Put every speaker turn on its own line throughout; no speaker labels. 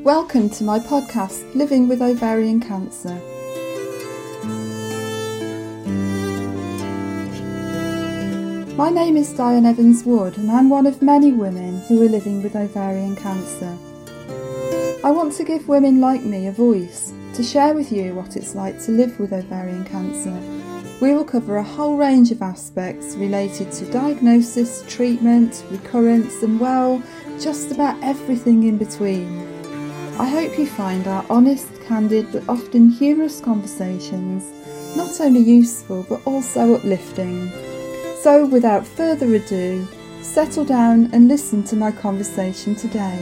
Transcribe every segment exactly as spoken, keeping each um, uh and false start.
Welcome to my podcast, Living with Ovarian Cancer. My name is Diane Evans-Wood and I'm one of many women who are living with ovarian cancer. I want to give women like me a voice to share with you what it's like to live with ovarian cancer. We will cover a whole range of aspects related to diagnosis, treatment, recurrence and, well, just about everything in between. I hope you find our honest, candid but often humorous conversations not only useful but also uplifting. So without further ado, settle down and listen to my conversation today.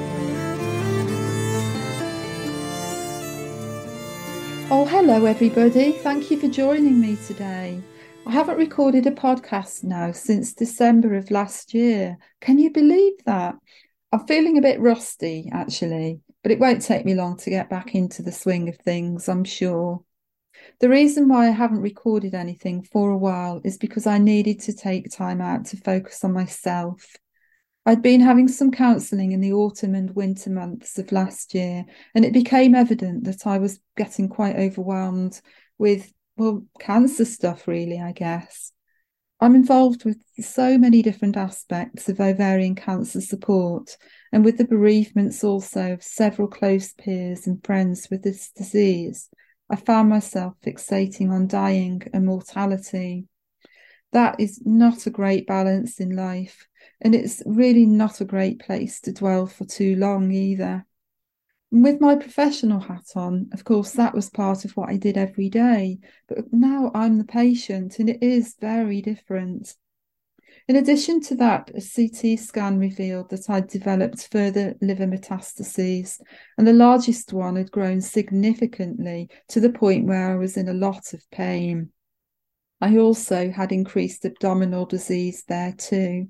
Oh, hello everybody. Thank you for joining me today. I haven't recorded a podcast now since December of last year. Can you believe that? I'm feeling a bit rusty actually, but it won't take me long to get back into the swing of things, I'm sure. The reason why I haven't recorded anything for a while is because I needed to take time out to focus on myself. I'd been having some counselling in the autumn and winter months of last year, and it became evident that I was getting quite overwhelmed with, well, cancer stuff really, I guess. I'm involved with so many different aspects of ovarian cancer support and with the bereavements also of several close peers and friends with this disease. I found myself fixating on dying and mortality. That is not a great balance in life, and it's really not a great place to dwell for too long either. And with my professional hat on, of course, that was part of what I did every day, but now I'm the patient and it is very different. In addition to that, a C T scan revealed that I'd developed further liver metastases, and the largest one had grown significantly to the point where I was in a lot of pain. I also had increased abdominal disease there too.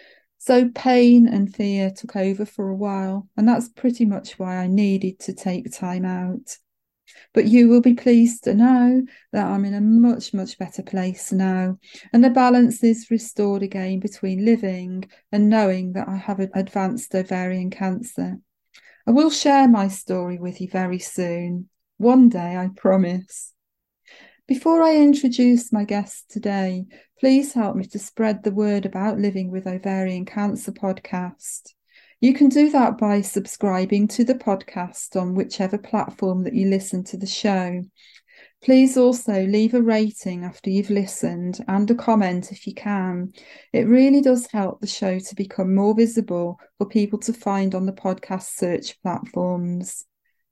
So pain and fear took over for a while, and that's pretty much why I needed to take time out. But you will be pleased to know that I'm in a much, much better place now, and the balance is restored again between living and knowing that I have advanced ovarian cancer. I will share my story with you very soon, one day, I promise. Before I introduce my guest today, please help me to spread the word about Living with Ovarian Cancer podcast. You can do that by subscribing to the podcast on whichever platform that you listen to the show. Please also leave a rating after you've listened and a comment if you can. It really does help the show to become more visible for people to find on the podcast search platforms.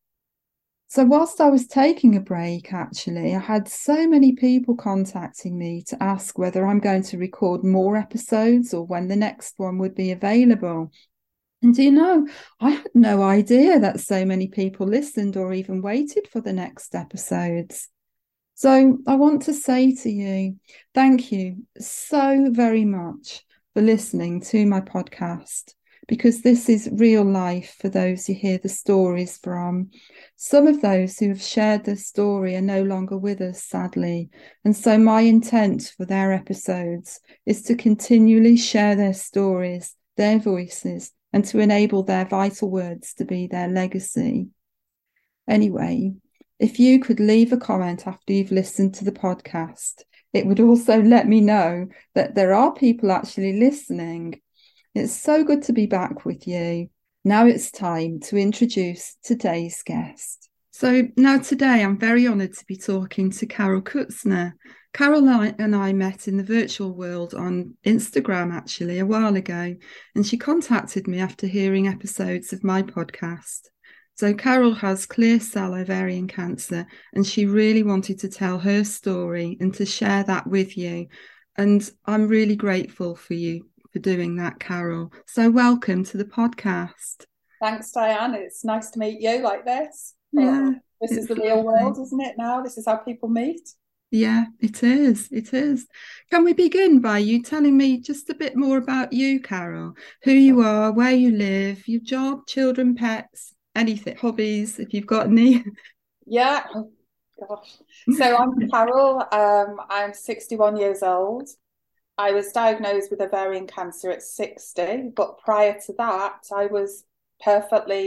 So whilst I was taking a break, actually, I had so many people contacting me to ask whether I'm going to record more episodes or when the next one would be available. And do you know, I had no idea that so many people listened or even waited for the next episodes. So I want to say to you, thank you so very much for listening to my podcast, because this is real life for those you hear the stories from. Some of those who have shared their story are no longer with us, sadly. And so my intent for their episodes is to continually share their stories, their voices, and to enable their vital words to be their legacy. Anyway, if you could leave a comment after you've listened to the podcast, it would also let me know that there are people actually listening. It's so good to be back with you. Now it's time to introduce today's guest. So now today I'm very honoured to be talking to Carol Kutzner. Carol and I met in the virtual world on Instagram actually a while ago, and she contacted me after hearing episodes of my podcast. So Carol has clear cell ovarian cancer, and she really wanted to tell her story and to share that with you. And I'm really grateful for you for doing that, Carol. So welcome to the podcast.
Thanks, Diane. It's nice to meet you like this.
Yeah,
oh, this is the real
lovely.
world, isn't it now? This is how people meet.
Yeah, it is. It is. Can we begin by you telling me just a bit more about you, Carol? Who you are, where you live, your job, children, pets, anything, hobbies, if you've got any.
Yeah. Oh, gosh. So I'm Carol. Um, I'm sixty-one years old. I was diagnosed with ovarian cancer at sixty, but prior to that, I was perfectly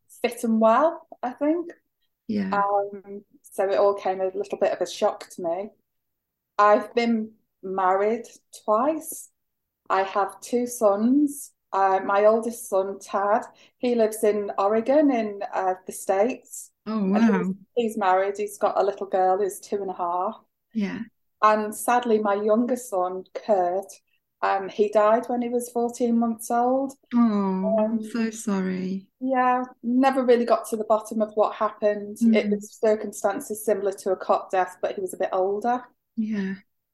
fit and well, I think.
Yeah.
Um, so it all came a little bit of a shock to me. I've been married twice. I have two sons. Uh, my oldest son, Tad, he lives in Oregon in uh, the States,
Oh,
and he's,
wow.
he's married. He's got a little girl who's two and a half.
Yeah.
And sadly, my younger son, Kurt, um, he died when he was fourteen months old.
Oh, I'm
Um,
so sorry.
yeah, never really got to the bottom of what happened. It
Mm,
was circumstances similar to a cot death, but he was a bit older.
yeah.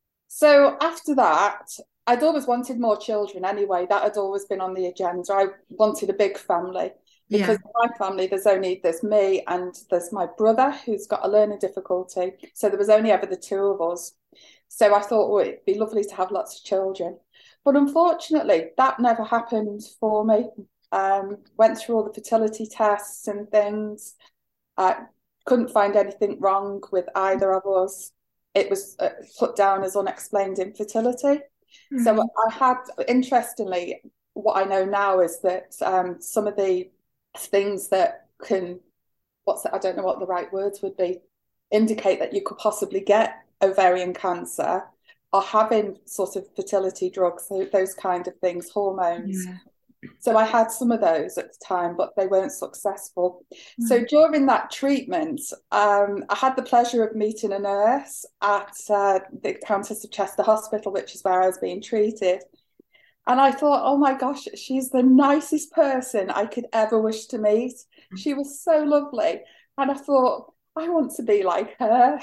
So after that, I'd always wanted more children anyway. That had always been on the agenda. I wanted a big family
Yeah.
because in my family there's only there's me and there's my brother who's got a learning difficulty. So there was only ever the two of us. So I thought, oh, it'd be lovely to have lots of children. But unfortunately, that never happened for me. Um, went through all the fertility tests and things. I couldn't find anything wrong with either of us. It was uh, put down as unexplained infertility. So
Right.
I had, interestingly, what I know now is that um, some of the things that can, what's it, I don't know what the right words would be, indicate that you could possibly get ovarian cancer are having sort of fertility drugs, so those kind of things, hormones.
Yeah.
So I had some of those at the time, but they weren't successful. So
Right.
during that treatment, um, I had the pleasure of meeting a nurse at uh, the Countess of Chester Hospital, which is where I was being treated. And I thought, oh my gosh, she's the nicest person I could ever wish to meet. She was so lovely. And I thought, I want to be like her.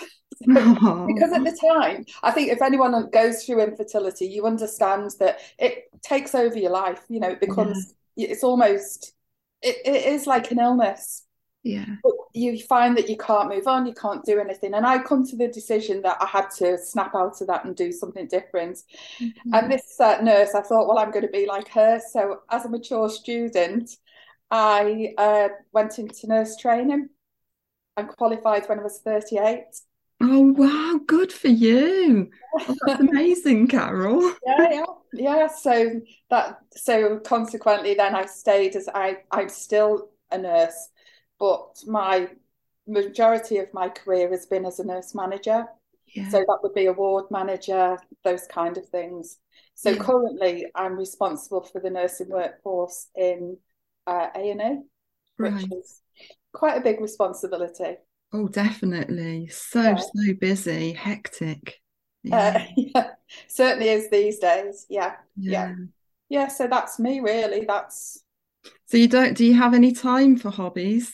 Oh,
Because at the time, I think if anyone goes through infertility, you understand that it takes over your life. You know, it
yeah.
becomes, it's almost, it, it is like an illness.
Yeah.
But you find that you can't move on, you can't do anything. And I come to the decision that I had to snap out of that and do something different. And
Okay.
this uh, nurse, I thought, well, I'm going to be like her. So as a mature student, I uh, went into nurse training and qualified when I was thirty-eight.
Oh, wow. Good for you. Oh, that's amazing, Carol.
Yeah, yeah, yeah. So that, so consequently, then I stayed as I, I'm still a nurse, but my majority of my career has been as a nurse manager. So
Yeah.
that would be a ward manager, those kind of things. So
Yeah.
currently, I'm responsible for the nursing workforce in uh, A and E, which
Right.
is quite a big responsibility.
Oh, definitely. So,
Yeah,
so busy, hectic. Yeah.
uh, yeah, certainly is these days. Yeah, yeah,
Yeah.
yeah. So that's me, really. That's
So you don't, do you have any time for hobbies?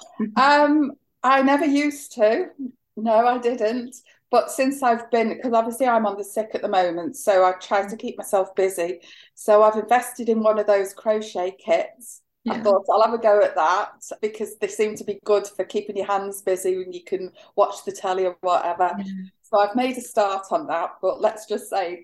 um, I never used to. No, I didn't. But since I've been, because obviously I'm on the sick at the moment, so I try to keep myself busy. So I've invested in one of those crochet kits. I
Yeah.
thought I'll have a go at that because they seem to be good for keeping your hands busy when you can watch the telly or whatever.
Yeah.
So I've made a start on that, but let's just say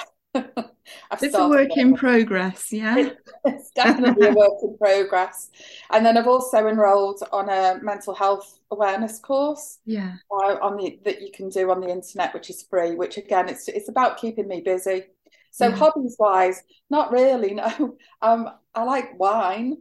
I've
It's a
started
work in
on it.
progress, yeah.
It, it's definitely a work in progress. And then I've also enrolled on a mental health awareness course
Yeah.
uh, on the that you can do on the internet, which is free. Which again, it's it's about keeping me busy. So
Yeah.
hobbies wise, not really. No, um, I like wine.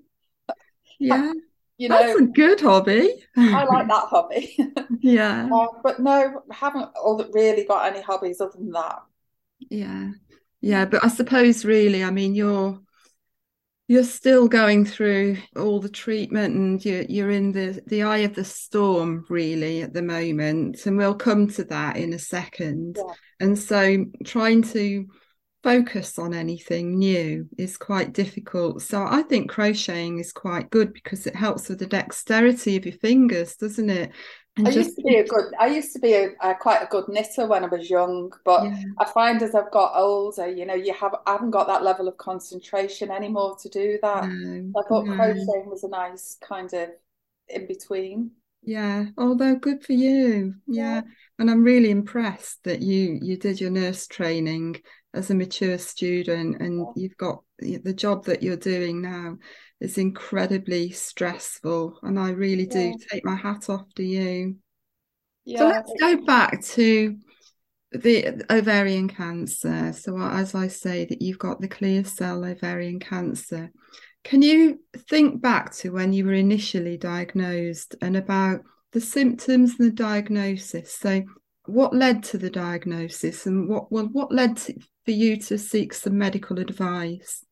Yeah.
You
That's
know,
a good hobby.
I like that hobby.
Yeah.
uh, but no, I haven't all really got any hobbies other than that.
Yeah. Yeah. But I suppose really, I mean, you're you're still going through all the treatment and you're you're in the the eye of the storm really at the moment. And we'll come to that in a second.
Yeah,
And so trying to focus on anything new is quite difficult. So I think crocheting is quite good because it helps with the dexterity of your fingers, doesn't it?
I
And just
used to be a good, I used to be a, a quite a good knitter when I was young, but
yeah,
I find as I've got older, you know, you have I haven't got that level of concentration anymore to do that.
no,
I thought
no.
crocheting was a nice kind of in between.
Yeah, although good for you.
Yeah,
Yeah. And I'm really impressed that you you did your nurse training as a mature student and
yeah,
you've got the job that you're doing now is incredibly stressful. And I really do
yeah,
take my hat off to you. So
yeah.
let's go back to the ovarian cancer. So as I say that you've got the clear cell ovarian cancer. Can you think back to when you were initially diagnosed and about the symptoms and the diagnosis? So, what led to the diagnosis, and what well, what led to, for you to seek some medical advice?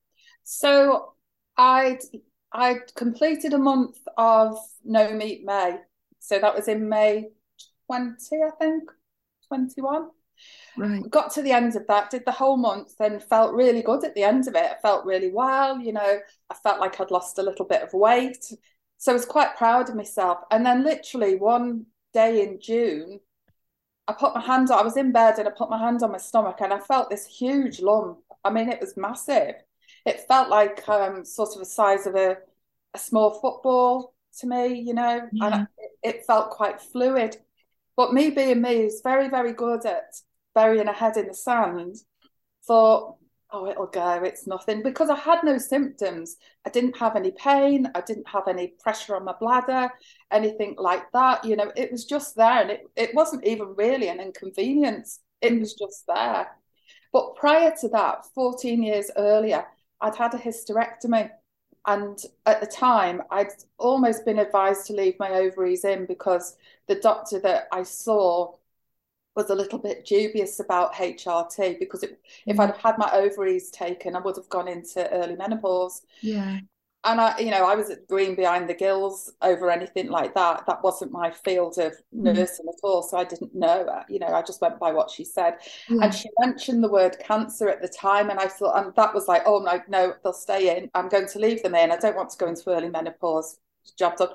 So I'd I'd completed a month of No Meat May. So that was in May twenty, I think, twenty-one.
Right.
Got to the end of that, did the whole month, and felt really good at the end of it. I felt really well, you know, I felt like I'd lost a little bit of weight. So I was quite proud of myself. And then literally one day in June, I put my hand on, I was in bed and I put my hand on my stomach and I felt this huge lump. I mean, it was massive. It felt like um, sort of the size of a, a small football to me, you know, and
Yeah.
it, it felt quite fluid. But me being me is very, very good at burying a head in the sand. Thought, oh, it'll go, it's nothing. Because I had no symptoms. I didn't have any pain. I didn't have any pressure on my bladder, anything like that. You know, it was just there. And it, it wasn't even really an inconvenience. It was just there. But prior to that, fourteen years earlier, I'd had a hysterectomy. And at the time, I'd almost been advised to leave my ovaries in because the doctor that I saw was a little bit dubious about H R T because it, if
Mm.
I'd had my ovaries taken, I would have gone into early menopause.
Yeah.
And I, you know, I was green behind the gills over anything like that. That wasn't my field of
Mm.
nursing at all. So I didn't know, you know, I just went by what she said. And
Yeah.
she mentioned the word cancer at the time. And I thought, and that was like, oh, no, no, they'll stay in. I'm going to leave them in. I don't want to go into early menopause. Job done.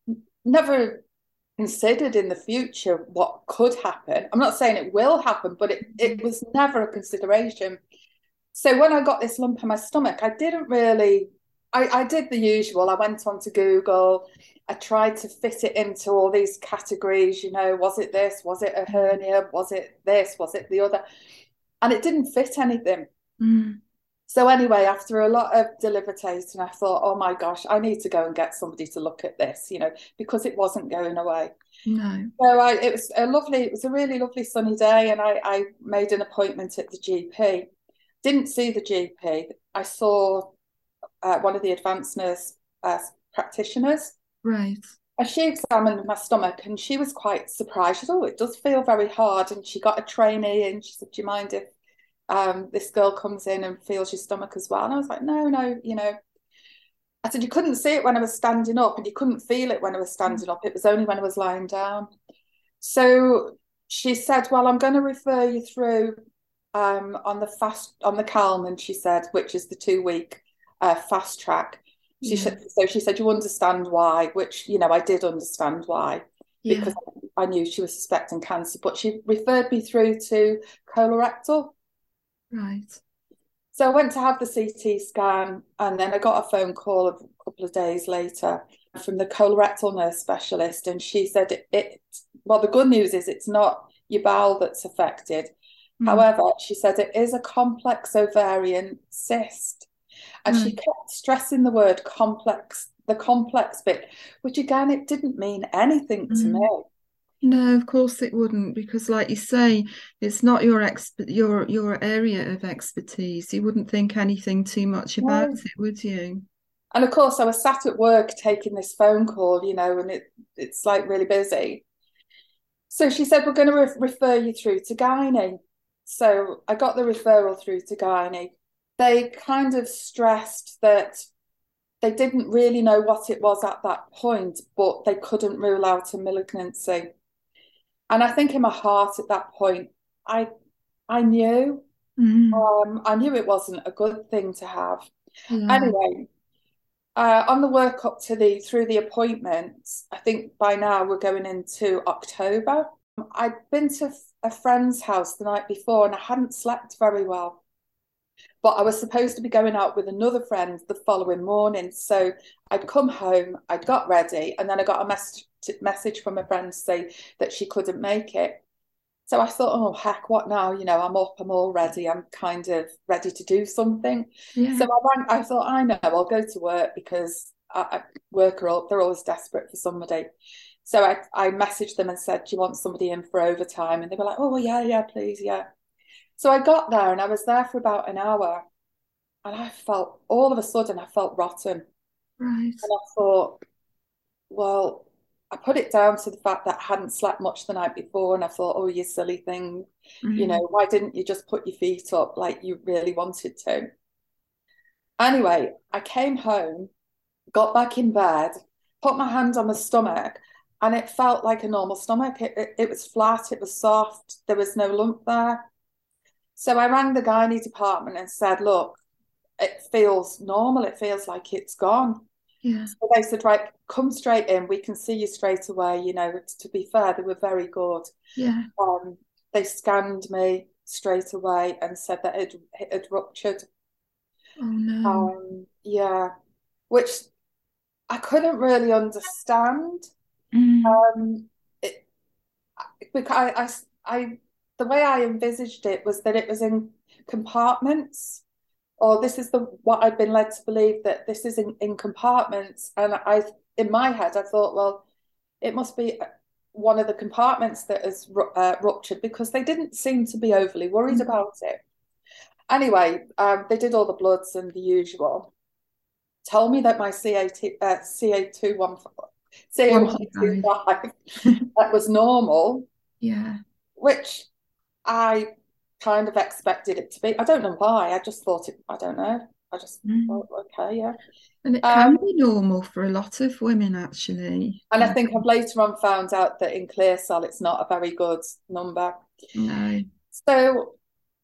Never considered in the future what could happen. I'm not saying it will happen, but it, it was never a consideration. So when I got this lump in my stomach, I didn't really, I, I did the usual. I went on to Google. I tried to fit it into all these categories, you know, was it this? Was it a hernia? Was it this? Was it the other? And it didn't fit anything.
Mm.
So anyway, after a lot of deliberating, I thought, oh my gosh, I need to go and get somebody to look at this, you know, because it wasn't going away.
No.
So I, it was a lovely, it was a really lovely sunny day, and I, I made an appointment at the G P. Didn't see the G P. I saw uh, one of the advanced nurse uh, practitioners.
Right.
And she examined my stomach, and she was quite surprised. She said, oh, it does feel very hard. And she got a trainee, and she said, do you mind if um, this girl comes in and feels your stomach as well? And I was like, no, no, you know. I said, you couldn't see it when I was standing up, and you couldn't feel it when I was standing up. It was only when I was lying down. So she said, well, I'm going to refer you through um, on the fast, on the Calman, she said, which is the two week uh, fast track. She
Yeah.
said, so she said, you understand why, which, you know, I did understand why,
Yeah.
because I knew she was suspecting cancer, but she referred me through to colorectal.
Right.
So I went to have the C T scan, and then I got a phone call a couple of days later from the colorectal nurse specialist, and she said it, it well, the good news is it's not your bowel that's affected.
Mm.
However, she said it is a complex ovarian cyst. And
Right.
she kept stressing the word complex, the complex bit, which again, it didn't mean anything to
Mm.
me.
No, of course it wouldn't, because like you say, it's not your exp your your area of expertise. You wouldn't think anything too much about
No.
it, would you?
And of course, I was sat at work taking this phone call, you know, and it it's like really busy. So she said, we're going to re refer you through to gynae. So I got the referral through to gynae. They kind of stressed that they didn't really know what it was at that point, but they couldn't rule out a malignancy. And I think in my heart at that point, I I knew.
Mm.
Um, I knew it wasn't a good thing to have.
Yeah.
Anyway, uh, on the work up to the through the appointments, I think by now we're going into October. I'd been to a friend's house the night before and I hadn't slept very well. But I was supposed to be going out with another friend the following morning. So I'd come home, I'd got ready, and then I got a mess message from a friend to say that she couldn't make it. So I thought, oh, heck, what now? You know, I'm up, I'm all ready, I'm kind of ready to do something.
Yeah.
So I rang, I thought, I know, I'll go to work because I, I work are up, they're always desperate for somebody. So I, I messaged them and said, do you want somebody in for overtime? And they were like, oh, yeah, yeah, please, yeah. So I got there and I was there for about an hour. And I felt, all of a sudden, I felt rotten.
Right.
And I thought, well, I put it down to the fact that I hadn't slept much the night before. And I thought, oh, you silly thing, you
Mm.
know, why didn't you just put your feet up like you really wanted to? Anyway, I came home, got back in bed, put my hand on my stomach, and it felt like a normal stomach. It, it, it was flat, it was soft, there was no lump there. So I rang the gynae department and said, look, it feels normal, it feels like it's gone.
Yeah.
So they said, right, come straight in, we can see you straight away. You know, to be fair, they were very good.
Yeah.
Um, they scanned me straight away and said that it it had ruptured.
Oh no.
Um, yeah, which I couldn't really understand.
Mm.
Um, it, because I, I, I, the way I envisaged it was that it was in compartments, or this is the what I've been led to believe, that this is in, in compartments. And I, in my head, I thought, well, it must be one of the compartments that has uh, ruptured, because they didn't seem to be overly worried
Mm.
about it. Anyway, um, they did all the bloods and the usual. Told me that my C A T, uh, C A two one C A one two
One two five.
five that was normal,
Yeah.
which I kind of expected it to be. I don't know why. I just thought it. I don't know. I just
Mm.
thought, okay, yeah.
And it can
Um,
be normal for a lot of women, actually.
and I
Um,
think I've later on found out that in clear cell it's not a very good number.
no.
So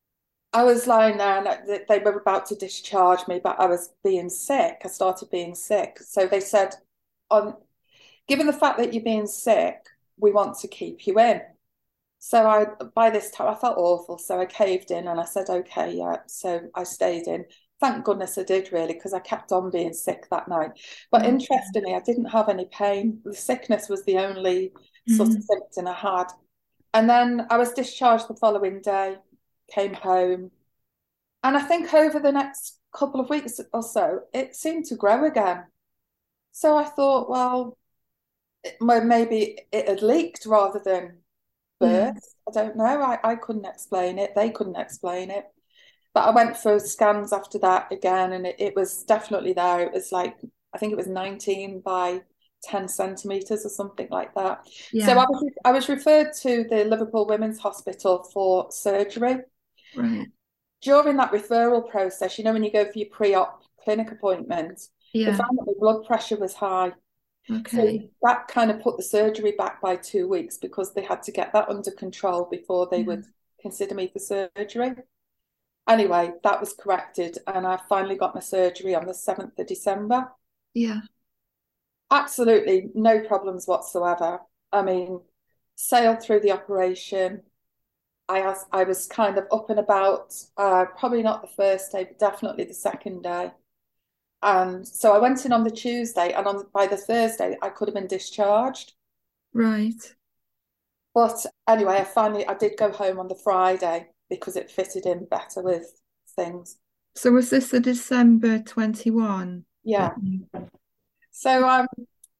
I was lying there and they were about to discharge me, but I was being sick. I started being sick. So they said, on given the fact that you're being sick, we want to keep you in. So I, by this time, I felt awful. So I caved in and I said, okay, yeah. So I stayed in. Thank goodness I did, really, because I kept on being sick that night. But
Oh.
interestingly, I didn't have any pain. The sickness was the only sort of
Mm.
symptom I had. And then I was discharged the following day, came home. And I think over the next couple of weeks or so, it seemed to grow again. So I thought, well, it, maybe it had leaked rather than
Yeah.
burst. I don't know. I, I couldn't explain it. They couldn't explain it. But I went for scans after that again, and it, it was definitely there. It was like, I think it was nineteen by ten centimeters or something like that. So
Yeah.
I was I was referred to the Liverpool Women's Hospital for surgery.
Right.
During that referral process, you know, when you go for your pre-op clinic appointment, they
Yeah.
found that my blood pressure was high. So
Okay.
that kind of put the surgery back by two weeks because they had to get that under control before they
Yeah.
would consider me for surgery. Anyway, that was corrected, and I finally got my surgery on the seventh of December.
Yeah.
Absolutely no problems whatsoever. I mean, sailed through the operation. I was, I was kind of up and about, uh, probably not the first day, but definitely the second day. And so I went in on the Tuesday, and on by the Thursday, I could have been discharged.
Right.
But anyway, I finally I did go home on the Friday because it fitted in better with things.
So was this a December twenty-one?
Yeah. So um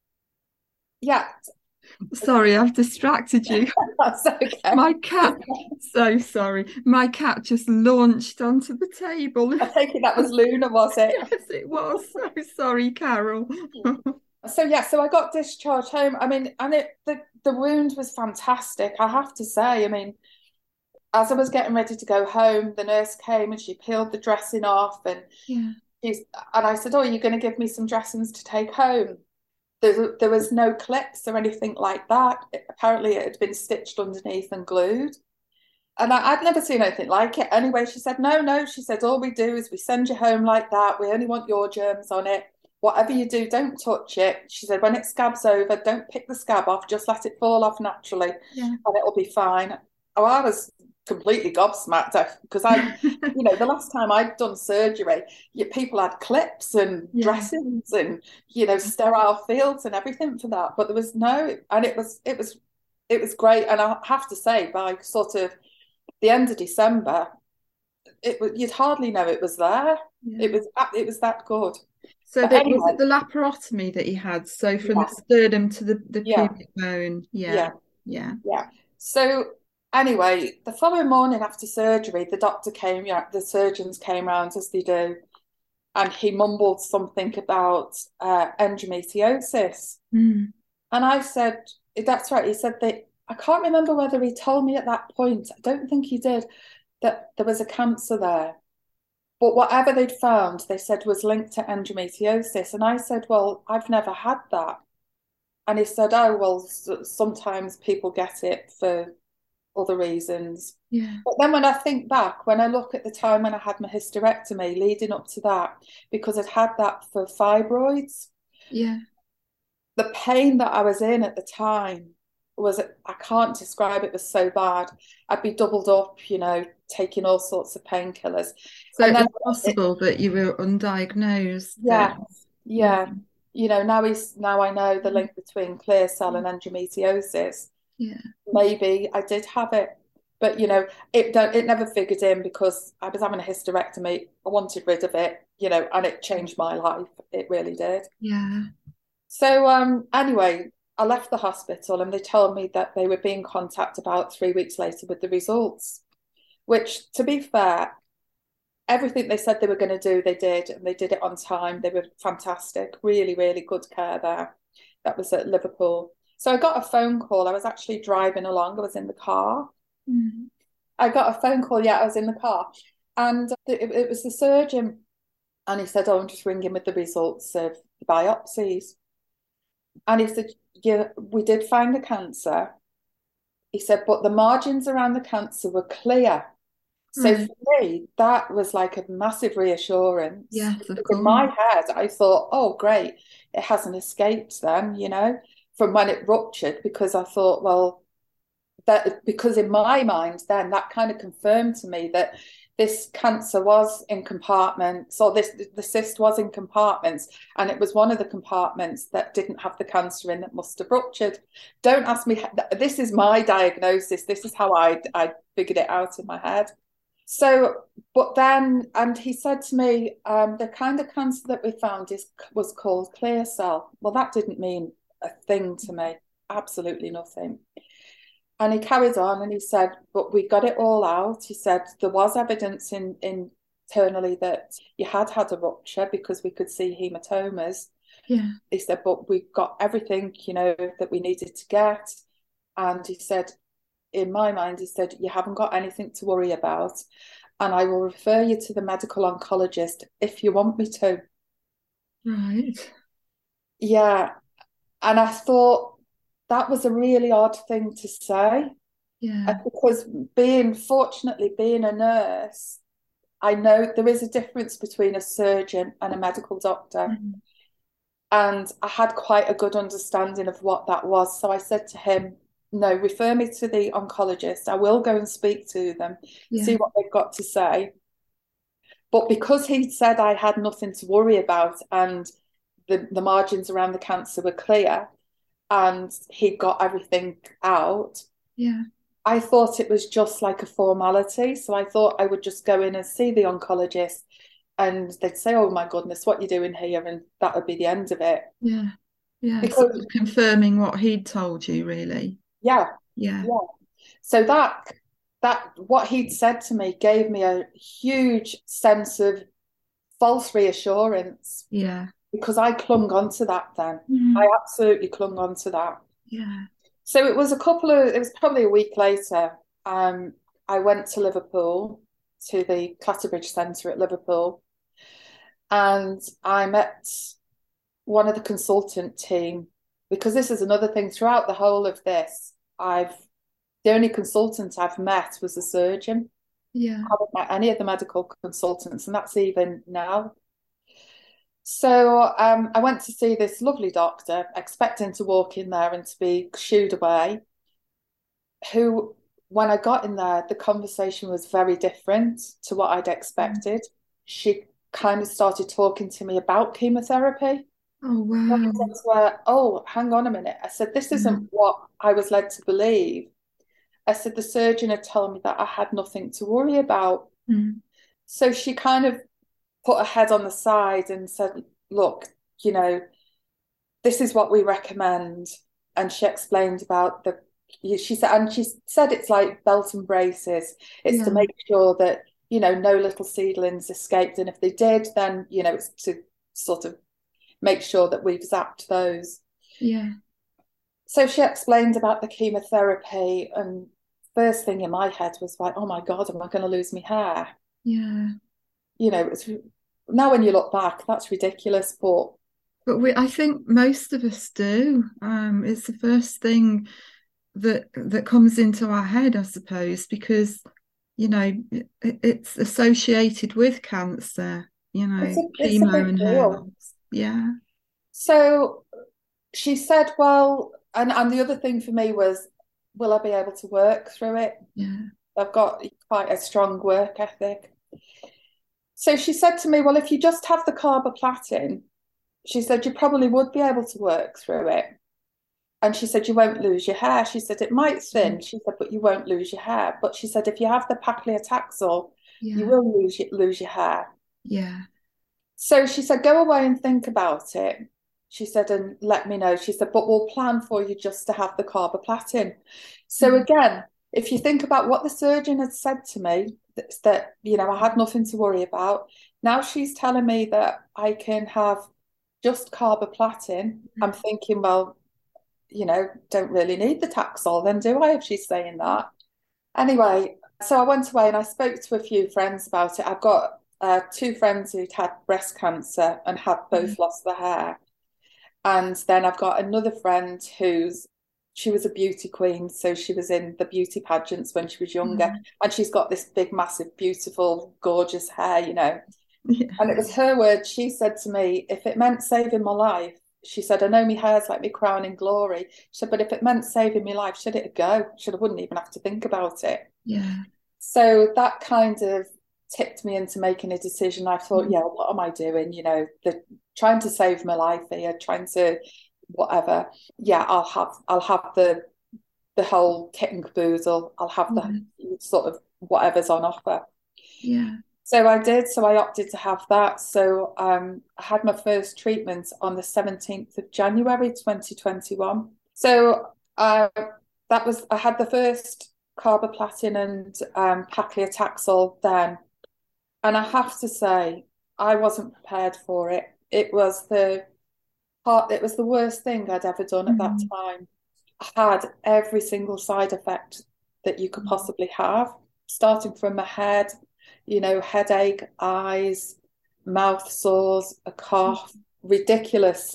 yeah,
Sorry, I've distracted you.
that's okay.
My cat, so sorry. My cat just launched onto the table.
I take it that was Luna, was it?
Yes, it was. So sorry, Carol.
So yeah, so I got discharged home. I mean, and it the the wound was fantastic, I have to say. I mean, as I was getting ready to go home, the nurse came and she peeled the dressing off, and
Yeah.
she's and I said, "Oh, you're going to give me some dressings to take home?" There, there was no clips or anything like that. It, apparently, it had been stitched underneath and glued. And I, I'd never seen anything like it. Anyway, she said, no, no. She said, all we do is we send you home like that. We only want your germs on it. Whatever you do, don't touch it. She said, when it scabs over, don't pick the scab off. Just let it fall off naturally
Yeah.
and it'll be fine. Oh, I was completely gobsmacked because I, you know, the last time I'd done surgery, you, people had clips and
Yeah.
dressings and, you know, sterile fields and everything for that. But there was no, and it was, it was, it was great. And I have to say, by sort of the end of December, it was you'd hardly know it was there.
Yeah.
It was it was that good.
So
But
that
anyway,
was it the laparotomy that he had. So from
yeah,
the sternum to the, the
yeah,
pubic bone. Yeah.
yeah,
Yeah.
yeah. So anyway, the following morning after surgery, the doctor came, yeah, the surgeons came round as they do, and he mumbled something about uh, endometriosis.
Mm.
And I said, that's right. He said that, I can't remember whether he told me at that point, I don't think he did, that there was a cancer there. But whatever they'd found, they said was linked to endometriosis. And I said, well, I've never had that. And he said, oh, well, sometimes people get it for other reasons.
Yeah.
But then when I think back, when I look at the time when I had my hysterectomy leading up to that, because I'd had that for fibroids.
Yeah.
The pain that I was in at the time was, I can't describe it, was so bad. I'd be doubled up, you know, taking all sorts of painkillers.
So
and
it
then,
was possible it, that you were undiagnosed.
Yeah,
then.
yeah. Yeah. You know, now he's now I know the link between clear cell and endometriosis.
Yeah.
Maybe I did have it, but you know, it don't it never figured in because I was having a hysterectomy. I wanted rid of it, you know, and it changed my life. It really did.
Yeah.
So um anyway, I left the hospital and they told me that they would be in contact about three weeks later with the results, which, to be fair, everything they said they were going to do, they did, and they did it on time. They were fantastic, really, really good care there. That was at Liverpool. So I got a phone call. I was actually driving along. I was in the car.
Mm-hmm.
I got a phone call. Yeah, I was in the car. And it, it was the surgeon. And he said, oh, I'm just ringing with the results of the biopsies. And he said, yeah, we did find the cancer. He said, but the margins around the cancer were clear. So
Right.
for me, that was like a massive reassurance.
Yes, of
In my head, I thought, oh, great, it hasn't escaped then, you know, from when it ruptured, because I thought, well, that because in my mind then that kind of confirmed to me that this cancer was in compartments, or this the cyst was in compartments, and it was one of the compartments that didn't have the cancer in that must have ruptured. Don't ask me, this is my diagnosis. This is how I I figured it out in my head. So, but then, and he said to me, um, the kind of cancer that we found is was called clear cell. Well, that didn't mean a thing to me, absolutely nothing. And he carried on and he said, but we got it all out. He said there was evidence in, in internally that you had had a rupture because we could see hematomas.
Yeah.
He said, but we got everything, you know, that we needed to get. And he said, in my mind, he said, you haven't got anything to worry about. And I will refer you to the medical oncologist if you want me to.
Right.
Yeah. And I thought that was a really odd thing to say.
Yeah.
Because being, fortunately, being a nurse, I know there is a difference between a surgeon and a medical doctor. Mm-hmm. And I had quite a good understanding of what that was. So I said to him, no, refer me to the oncologist. I will go and speak to them, yeah. see what they've got to say. But because he'd said I had nothing to worry about and the, the margins around the cancer were clear and he'd got everything out,
yeah,
I thought it was just like a formality. So I thought I would just go in and see the oncologist and they'd say, oh my goodness, what are you doing here? And that would be the end of it.
Yeah, yeah. Because, sort of confirming what he'd told you, really.
Yeah,
yeah,
yeah. So that that what he'd said to me gave me a huge sense of false reassurance.
Yeah,
because I clung on to that. Then
mm.
I absolutely clung on to that.
Yeah.
So it was a couple of. It was probably a week later. Um, I went to Liverpool to the Clatterbridge Centre at Liverpool, and I met one of the consultant team. Because this is another thing throughout the whole of this, I've the only consultant I've met was a surgeon.
Yeah.
I haven't met any of the medical consultants, and that's even now. So um, I went to see this lovely doctor, expecting to walk in there and to be shooed away, who, when I got in there, the conversation was very different to what I'd expected. Mm. She kind of started talking to me about chemotherapy.
Oh, wow.
Where, oh, hang on a minute. I said, this isn't mm. what I was led to believe. I said, the surgeon had told me that I had nothing to worry about.
Mm. So
she kind of put her head on the side and said, look, you know, this is what we recommend. And she explained about the, she said, and she said it's like belt and braces. It's yeah. to make sure that you know, no little seedlings escaped. And if they did, then, you know, it's to sort of make sure that we've zapped those.
Yeah.
So she explained about the chemotherapy, and first thing in my head was like, oh my God, am I going to lose my hair?
Yeah.
You know, it's now when you look back, that's ridiculous, but
But we, I think most of us do. Um, it's the first thing that that comes into our head, I suppose, because you know it, it's associated with cancer. You
it's
know,
a it's a
chemo
big
and hair
deal.
loss. Yeah,
So she said, well, and, and the other thing for me was, will I be able to work through it?
yeah,
I've got quite a strong work ethic. So she said to me, well, if you just have the carboplatin, she said you probably would be able to work through it. And she said, you won't lose your hair. She said, it might thin. She said, but you won't lose your hair. But she said, if you have the paclitaxel, you
yeah,
will lose, lose your hair.
yeah.
So she said, go away and think about it. She said, and let me know. She said, but we'll plan for you just to have the carboplatin. So
Mm.
again, if you think about what the surgeon had said to me, that, that, you know, I had nothing to worry about. Now she's telling me that I can have just carboplatin. I'm thinking, well, you know, don't really need the Taxol then, do I, if she's saying that? Anyway, so I went away and I spoke to a few friends about it. I've got uh, two friends who'd had breast cancer and had both lost their hair. And then I've got another friend who's, she was a beauty queen. So she was in the beauty pageants when she was younger.
Mm.
And she's got this big, massive, beautiful, gorgeous hair, you know.
Yeah,
And it was her words. She said to me, if it meant saving my life, she said, I know my hair's like me crown in glory. She said, but if it meant saving my life, should it go? Should I wouldn't even have to think about it.
yeah.
So that kind of tipped me into making a decision. I thought,
Mm.
yeah, what am I doing? You know, the trying to save my life here, trying to whatever. Yeah, I'll have I'll have the the whole kit and caboodle. I'll have the
Yeah,
sort of whatever's on offer.
yeah.
So I did. So I opted to have that. So um, I had my first treatment on the seventeenth of January, twenty twenty-one. So uh, that was, I had the first carboplatin and um, paclitaxel then. And I have to say, I wasn't prepared for it. It was the part, it was the worst thing I'd ever done at that
Mm.
time. I had every single side effect that you could
Mm.
possibly have, starting from my head, you know, headache, eyes, mouth sores, a cough, ridiculous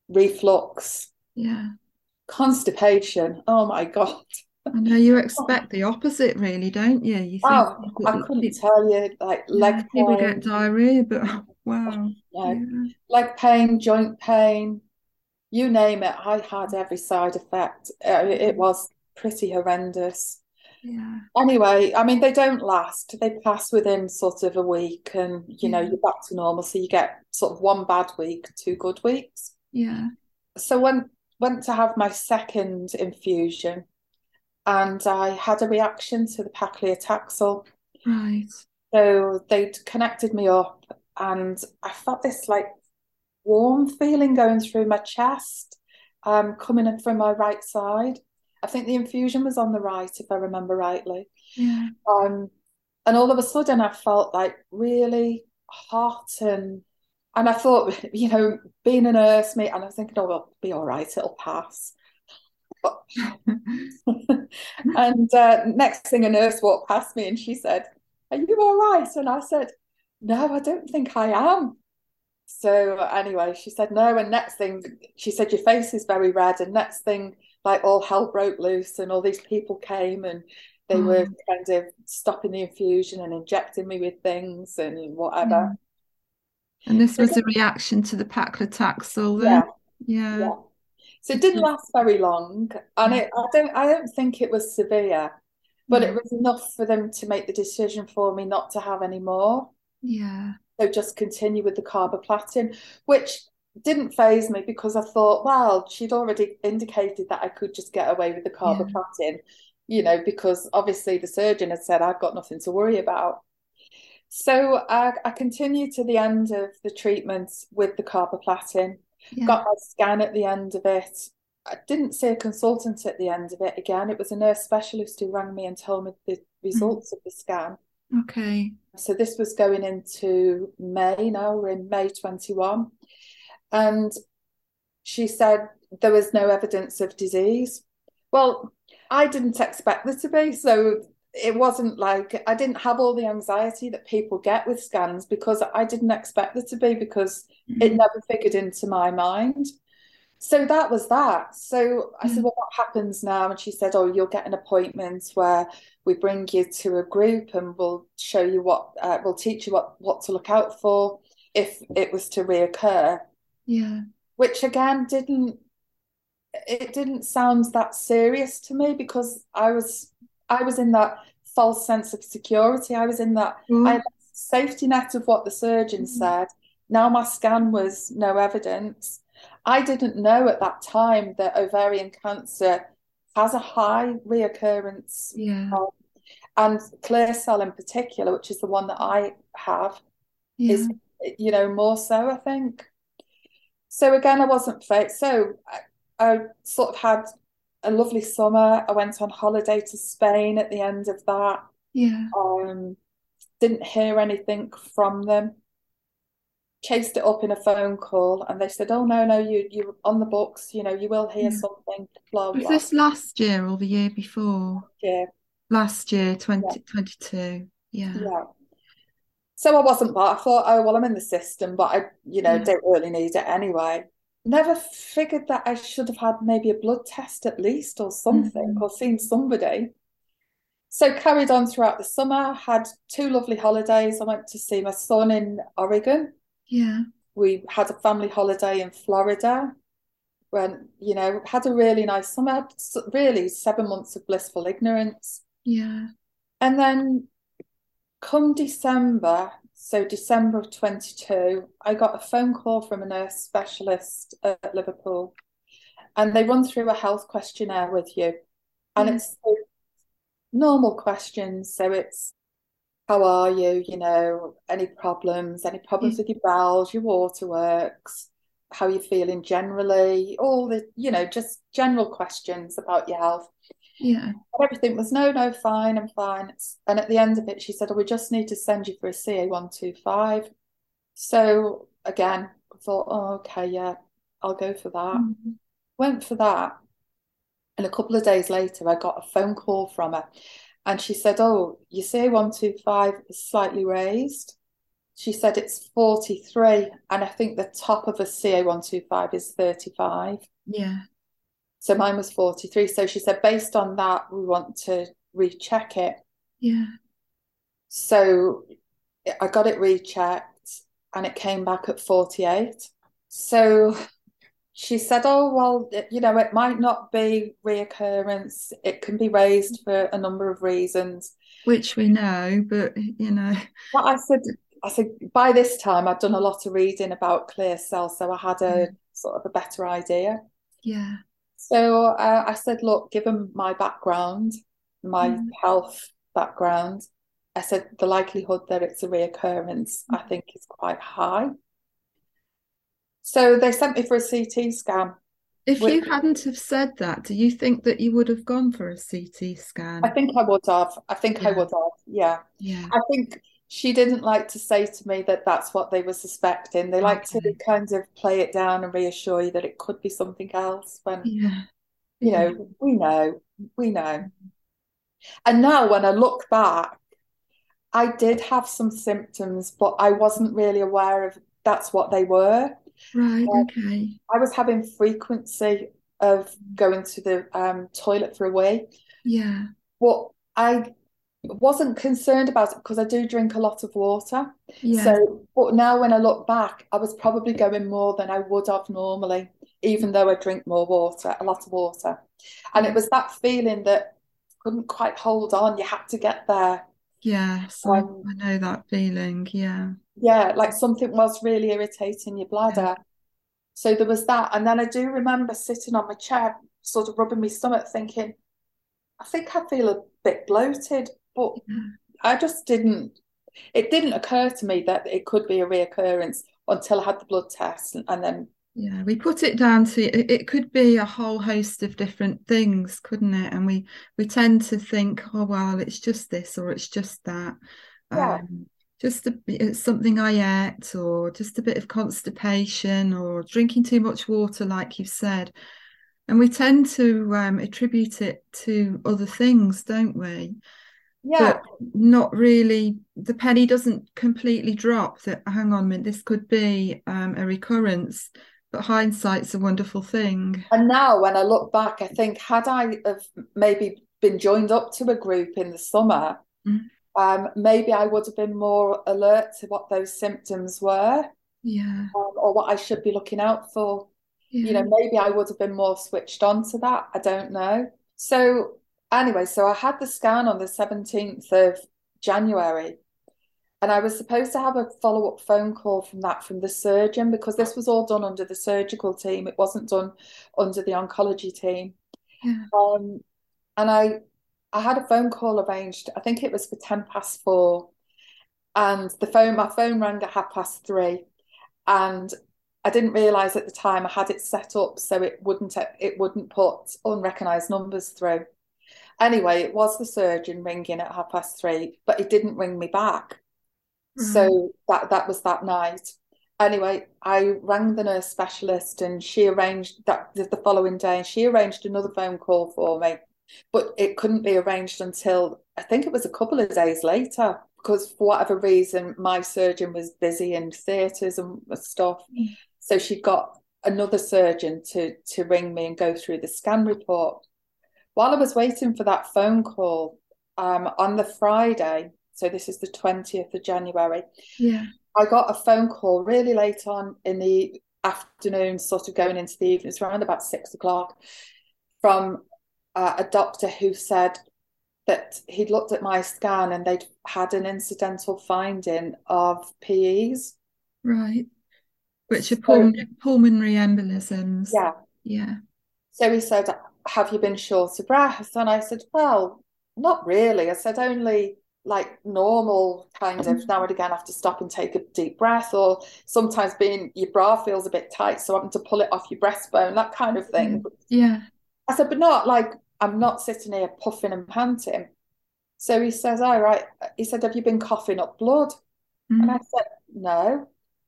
reflux,
Yeah.
constipation. Oh my God.
I know you expect the opposite, really, don't you? You think
Oh,
people,
I couldn't
it,
tell you, like
yeah,
leg
people get
pain,
diarrhea, but oh, wow.
no,
Yeah,
leg pain, joint pain, you name it. I had every side effect. Uh, It was pretty horrendous.
yeah,
Anyway, I mean, they don't last. They pass within sort of a week and, you know,
yeah,
you're back to normal. So you get sort of one bad week, two good weeks.
yeah.
So when went to have my second infusion and I had a reaction to the paclitaxel.
Right.
So they'd connected me up and I felt this like warm feeling going through my chest, um, coming in from my right side. I think the infusion was on the right, if I remember rightly.
Yeah.
Um, and all of a sudden I felt like really hot and and I thought, you know, being a nurse, mate, and I was thinking, oh, well, it'll be all right, it'll pass. But, and uh, next thing, a nurse walked past me and she said, are you all right? And I said, no, I don't think I am. So anyway, she said no, and next thing, she said your face is very red, and next thing, like all hell broke loose, and all these people came and they were
Oh,
kind of stopping the infusion and injecting me with things and
yeah.
whatever.
And this
So it
was a
didn't-
reaction to the paclitaxel then?
yeah,
Yeah.
yeah. So it didn't last very long, and
Yeah.
it, I don't, I don't think it was severe, but it
No.
was enough for them to make the decision for me not to have any more.
Yeah.
So just continue with the carboplatin, which didn't phase me because I thought, well, she'd already indicated that I could just get away with the
Yeah.
carboplatin, you know, because obviously the surgeon had said I've got nothing to worry about. So I, I continued to the end of the treatment with the carboplatin,
Yeah.
got my scan at the end of it. I didn't see a consultant at the end of it again. It was a nurse specialist who rang me and told me the
Mm.
results of the scan.
Okay.
So this was going into May now, we're in May twenty-one. And she said there was no evidence of disease. Well, I didn't expect there to be. So it wasn't like I didn't have all the anxiety that people get with scans because I didn't expect there to be because it
Mm.
never figured into my mind. So that was that. So I
Yeah.
said, well, what happens now? And she said, oh, you'll get an appointment where we bring you to a group and we'll show you what, uh, we'll teach you what, what to look out for if it was to reoccur,
Yeah.
which again didn't, it didn't sound that serious to me because I was, I was in that false sense of security. I was in that, I
Cool.
had that safety net of what the surgeon
Mm.
said. Now my scan was no evidence. I didn't know at that time that ovarian cancer has a high reoccurrence,
Yeah.
um, and clear cell in particular, which is the one that I have, is,
Yeah.
you know, more so, I think. So again, I wasn't fit. So I, I sort of had a lovely summer. I went on holiday to Spain at the end of that.
Yeah.
Um, didn't hear anything from them. Chased it up in a phone call, and they said, "Oh no, no, you you're on the books. You know, you will hear
Yeah.
something." Blah
Was
blah.
this last year or the year before?
Yeah,
Last year,
yeah,
twenty twenty-two. Yeah.
yeah. So I wasn't, but I thought, oh well, I'm in the system, but I, you know,
Yeah.
don't really need it anyway. Never figured that I should have had maybe a blood test at least or something,
Mhm.
or seen somebody. So carried on throughout the summer, had two lovely holidays. I went to see my son in Oregon.
Yeah.
We had a family holiday in Florida. When, you know, had a really nice summer, really seven months of blissful ignorance.
Yeah.
And then come December, so December of twenty-two, I got a phone call from a nurse specialist at Liverpool, and they run through a health questionnaire with you. And
Yeah.
it's normal questions. So it's how are you? You know, any problems? Any
Yeah.
problems with your bowels, your waterworks? How are you feeling generally? All the, you know, just general questions about your health.
Yeah.
And everything was no, no, fine, I'm fine. And at the end of it, she said, oh, we just need to send you for a C A one twenty-five. So again, I thought, oh, okay, yeah, I'll go for that.
Mhm.
Went for that. And a couple of days later, I got a phone call from her. And she said, oh, your C A one twenty-five is slightly raised. She said it's forty-three. And I think the top of a C A one twenty-five is thirty-five.
Yeah.
So mine was forty-three. So she said, based on that, we want to recheck it.
Yeah.
So I got it rechecked and it came back at forty-eight. So she said, oh, well, you know, it might not be reoccurrence. It can be raised for a number of reasons.
Which we know, but you know.
But I said, I said, by this time, I'd done a lot of reading about clear cell, so I had a
Yeah.
sort of a better idea.
Yeah.
So uh, I said, look, given my background, my
Yeah.
health background, I said the likelihood that it's a reoccurrence, I think, is quite high. So they sent me for a C T scan,
If
which
you hadn't have said that, do you think that you would have gone for a C T
I
scan?
think I would have. I think I
Yeah.
would have. Yeah.
Yeah.
I think she didn't like to say to me that that's what they were suspecting. They like to
Okay.
kind of play it down and reassure you that it could be something else when,
Yeah.
you
Yeah.
know, we know, we know. And now when I look back, I did have some symptoms, but I wasn't really aware of that's what they were.
Right.
Uh,
Okay.
I was having frequency of going to the um, toilet for a wee,
Yeah.
but I wasn't concerned about it because I do drink a lot of water.
Yeah.
So, but now when I look back, I was probably going more than I would have normally, even though I drink more water, a lot of water. And it
Yeah.
was that feeling that I couldn't quite hold on. You had to get there.
Yes. I,
Um,
I know that feeling. Yeah.
yeah, like something was really irritating your
Yeah.
bladder. So there was that. And then I do remember sitting on my chair, sort of rubbing my stomach, thinking, I think I feel a bit bloated, but
Yeah.
I just didn't, it didn't occur to me that it could be a reoccurrence until I had the blood test and, and then,
Yeah, we put it down to it, it could be a whole host of different things, couldn't it? And we we tend to think, oh well, it's just this or it's just that.
Yeah.
um, just a, bit- something I ate, or just a bit of constipation, or drinking too much water, like you've said. And we tend to um, attribute it to other things, don't we?
Yeah.
But not really. The penny doesn't completely drop that, hang on a minute, this could be um, a recurrence. But hindsight's a wonderful thing.
And now when I look back, I think had I have maybe been joined up to a group in the summer,
Mm.
um, maybe I would have been more alert to what those symptoms were,
Yeah,
um, or what I should be looking out for. You
yeah,
know, maybe I would have been more switched on to that. I don't know. So anyway, so I had the scan on the seventeenth of January, and I was supposed to have a follow-up phone call from that from the surgeon, because this was all done under the surgical team. It wasn't done under the oncology team.
yeah.
Um, and I I had a phone call arranged. I think it was for ten past four. And the phone, my phone rang at half past three. And I didn't realise at the time I had it set up so it wouldn't it wouldn't put unrecognised numbers through. Anyway, it was the surgeon ringing at half past three, but he didn't ring me back.
Right,
So that that was that night. Anyway, I rang the nurse specialist and she arranged that the following day, and she arranged another phone call for me. But it couldn't be arranged until I think it was a couple of days later, because for whatever reason, my surgeon was busy in theatres and stuff.
mm.
So she got another surgeon to to ring me and go through the scan report. While I was waiting for that phone call, um, on the Friday, so this is the twentieth of January,
Yeah,
I got a phone call really late on in the afternoon, sort of going into the evening. It's around about six o'clock, from uh, a doctor who said that he'd looked at my scan and they'd had an incidental finding of P Es.
right. Which are
So,
pulmonary, pulmonary embolisms.
yeah.
Yeah.
So he said, have you been short of breath? And I said, well, not really. I said, only like normal kind of now and again, I have to stop and take a deep breath, or sometimes being your bra feels a bit tight, so having to pull it off your breastbone, that kind of thing.
Yeah.
I said, but not like I'm not sitting here puffing and panting. So he says, all right. He said, have you been coughing up blood? And I
Mm.
said, no.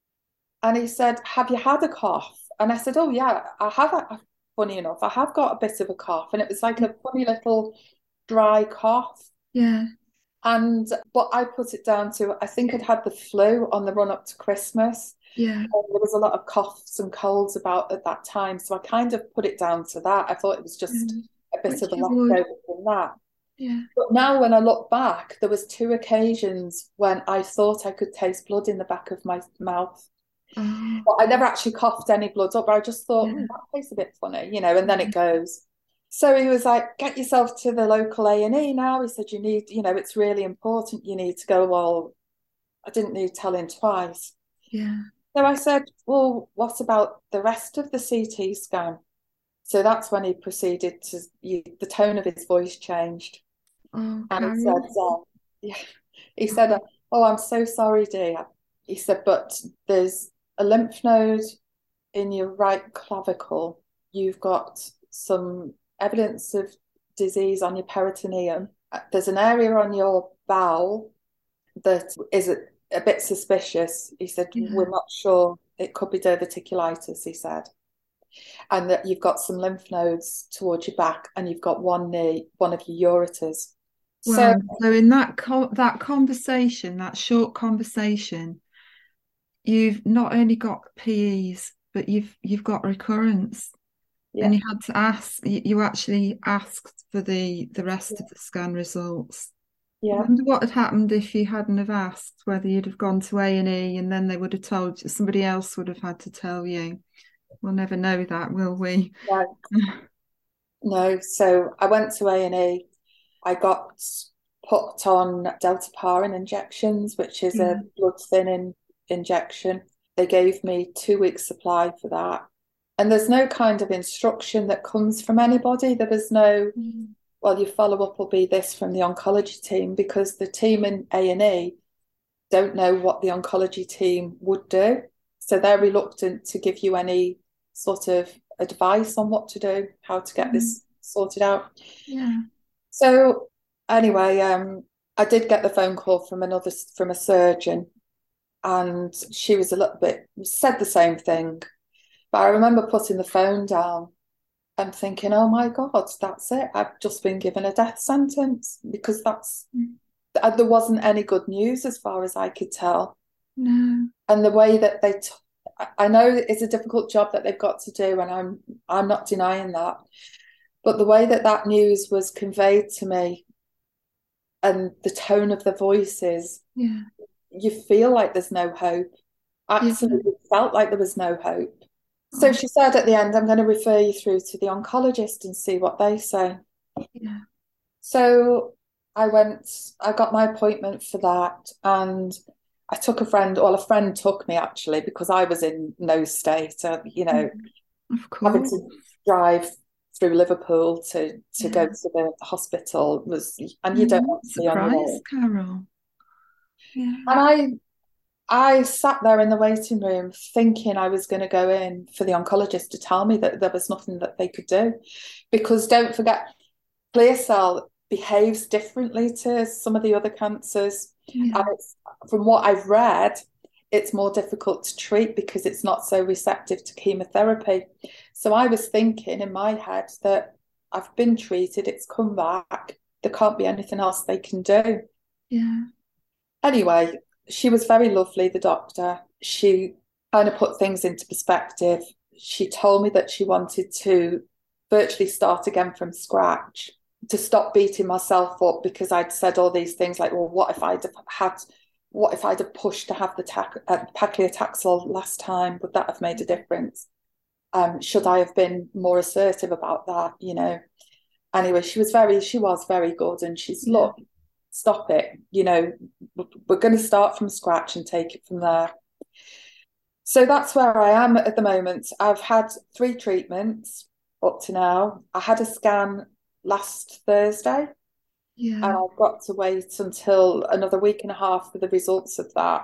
And he said, have you had a cough? And I said, oh, yeah, I have. A, funny enough, I have got a bit of a cough. And it was like a funny little dry cough.
Yeah.
And but I put it down to, I think I'd had the flu on the run up to Christmas.
Yeah.
And there was a lot of coughs and colds about at that time. So I kind of put it down to that. I thought it was just
Yeah.
a bit
Which
of a
you would.
leftover from that.
Yeah.
But now when I look back, there was two occasions when I thought I could taste blood in the back of my mouth.
Oh,
But I never actually coughed any blood up. I just thought,
yeah.
"Hmm, that tastes a bit funny, you know, and then it goes." So he was like, get yourself to the local A and E now. He said, you need, you know, it's really important. You need to go. Well, I didn't need telling twice.
Yeah.
So I said, well, what about the rest of the C T scan? So that's when he proceeded to, you, the tone of his voice changed.
Oh,
And he
Carol.
said, uh, yeah, he said, uh, oh, I'm so sorry, dear. He said, but there's a lymph node in your right clavicle. You've got some evidence of disease on your peritoneum. There's an area on your bowel that is a, a bit suspicious. He said,
Yeah.
we're not sure. It could be diverticulitis, he said. And that you've got some lymph nodes towards your back, and you've got one near one of your ureters. So,
Well, so in that co that conversation, that short conversation, you've not only got P Es, but you've you've got recurrence.
yeah,
And you had to ask, you, you actually asked for the the rest
yeah,
of the scan results. I
yeah.
wonder what had happened if you hadn't have asked, whether you'd have gone to A and E and then they would have told you, somebody else would have had to tell you. We'll never know that, will we?
No, no. So I went to A and E. I got put on deltaparin injections, which is a
Yeah.
blood thinning injection. They gave me two weeks supply for that. And there's no kind of instruction that comes from anybody. There was no,
Mm.
well, your follow-up will be this from the oncology team, because the team in A and E don't know what the oncology team would do. So they're reluctant to give you any sort of advice on what to do, how to get
Mm.
this sorted out.
Yeah.
So anyway, um, I did get the phone call from another from a surgeon, and she was a little bit said the same thing. But I remember putting the phone down and thinking, "Oh my God, that's it. I've just been given a death sentence," because that's there wasn't any good news as far as I could tell.
No.
And the way that they, t I know it's a difficult job that they've got to do, and I'm I'm not denying that. But the way that that news was conveyed to me and the tone of the voices,
Yeah.
you feel like there's no hope.
Yeah.
Absolutely felt like there was no hope. So
Oh,
she said at the end, I'm going to refer you through to the oncologist and see what they say.
yeah.
So I went, I got my appointment for that, and I took a friend, well, a friend took me actually, because I was in no state, uh, you know,
Mm, of
having
course.
to drive through Liverpool to to go
Yeah.
to the hospital was, and you
I'm
don't
not
want to be on your
surprised,
own.
Carol. Yeah.
And I I sat there in the waiting room thinking I was going to go in for the oncologist to tell me that there was nothing that they could do. Because don't forget, clear cell behaves differently to some of the other cancers. And
Yeah.
it's, from what I've read, it's more difficult to treat because it's not so receptive to chemotherapy. So I was thinking in my head that I've been treated, it's come back, there can't be anything else they can do.
Yeah.
Anyway, she was very lovely, the doctor. She kind of put things into perspective. She told me that she wanted to virtually start again from scratch, to stop beating myself up because I'd said all these things like, well, what if I'd have had, what if I'd have pushed to have the tac uh, paclitaxel last time? Would that have made a difference? Um, should I have been more assertive about that? You know. Anyway, she was very, she was very good, and she's
Yeah.
look, stop it. You know, we're going to start from scratch and take it from there. So that's where I am at the moment. I've had three treatments up to now. I had a scan last Thursday, and
Yeah.
I've got to wait until another week and a half for the results of that.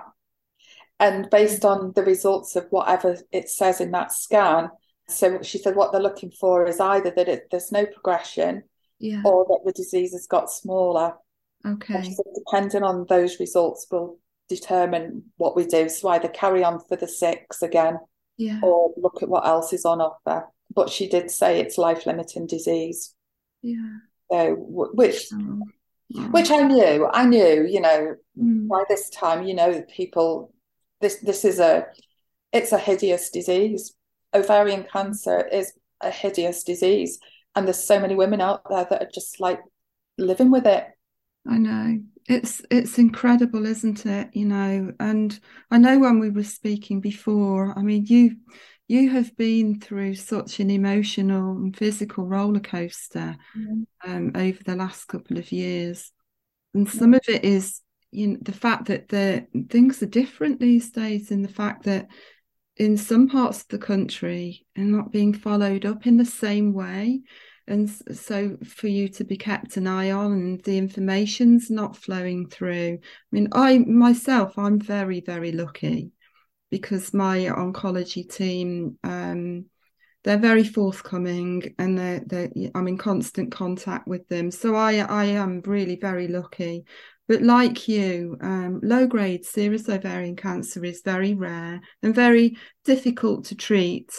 And based on the results of whatever it says in that scan, so she said what they're looking for is either that it, there's no progression
Yeah.
or that the disease has got smaller. And she
Okay.
said, depending on those results, will determine what we do. So either carry on for the six again
Yeah.
or look at what else is on offer. But she did say it's life-limiting disease.
Yeah.
So, which
Oh.
which
Oh.
I knew, I knew, you know,
Mm.
by this time, you know, people, this this is a, it's a hideous disease. Ovarian cancer is a hideous disease, and there's so many women out there that are just like living with it.
I know. It's it's incredible, isn't it? You know, and I know when we were speaking before, I mean, you you have been through such an emotional and physical roller coaster
Mm.
um, over the last couple of years. And some of it is, you know, the fact that the things are different these days, in the fact that in some parts of the country are not being followed up in the same way. And so for you to be kept an eye on and the information's not flowing through. I mean, I myself, I'm very, very lucky because my oncology team, um, they're very forthcoming, and they're, they're, I'm in constant contact with them. So I, I am really very lucky. But like you, um, low-grade serous ovarian cancer is very rare and very difficult to treat.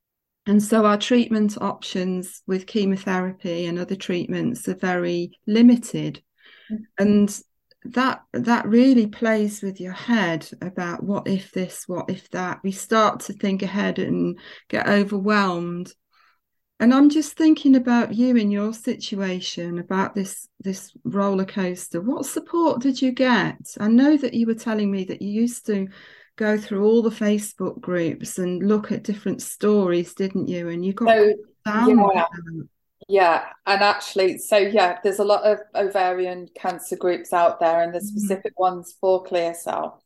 And so our treatment options with chemotherapy and other treatments are very limited. And that that really plays with your head about what if this, what if that. We start to think ahead and get overwhelmed. And I'm just thinking about you in your situation, about this this roller coaster. What support did you get? I know that you were telling me that you used to go through all the Facebook groups and look at different stories, didn't you? And you got
So
down with
yeah,
that.
yeah, and actually, so yeah, there's a lot of ovarian cancer groups out there, and there's
Mhm.
specific ones for clear cell.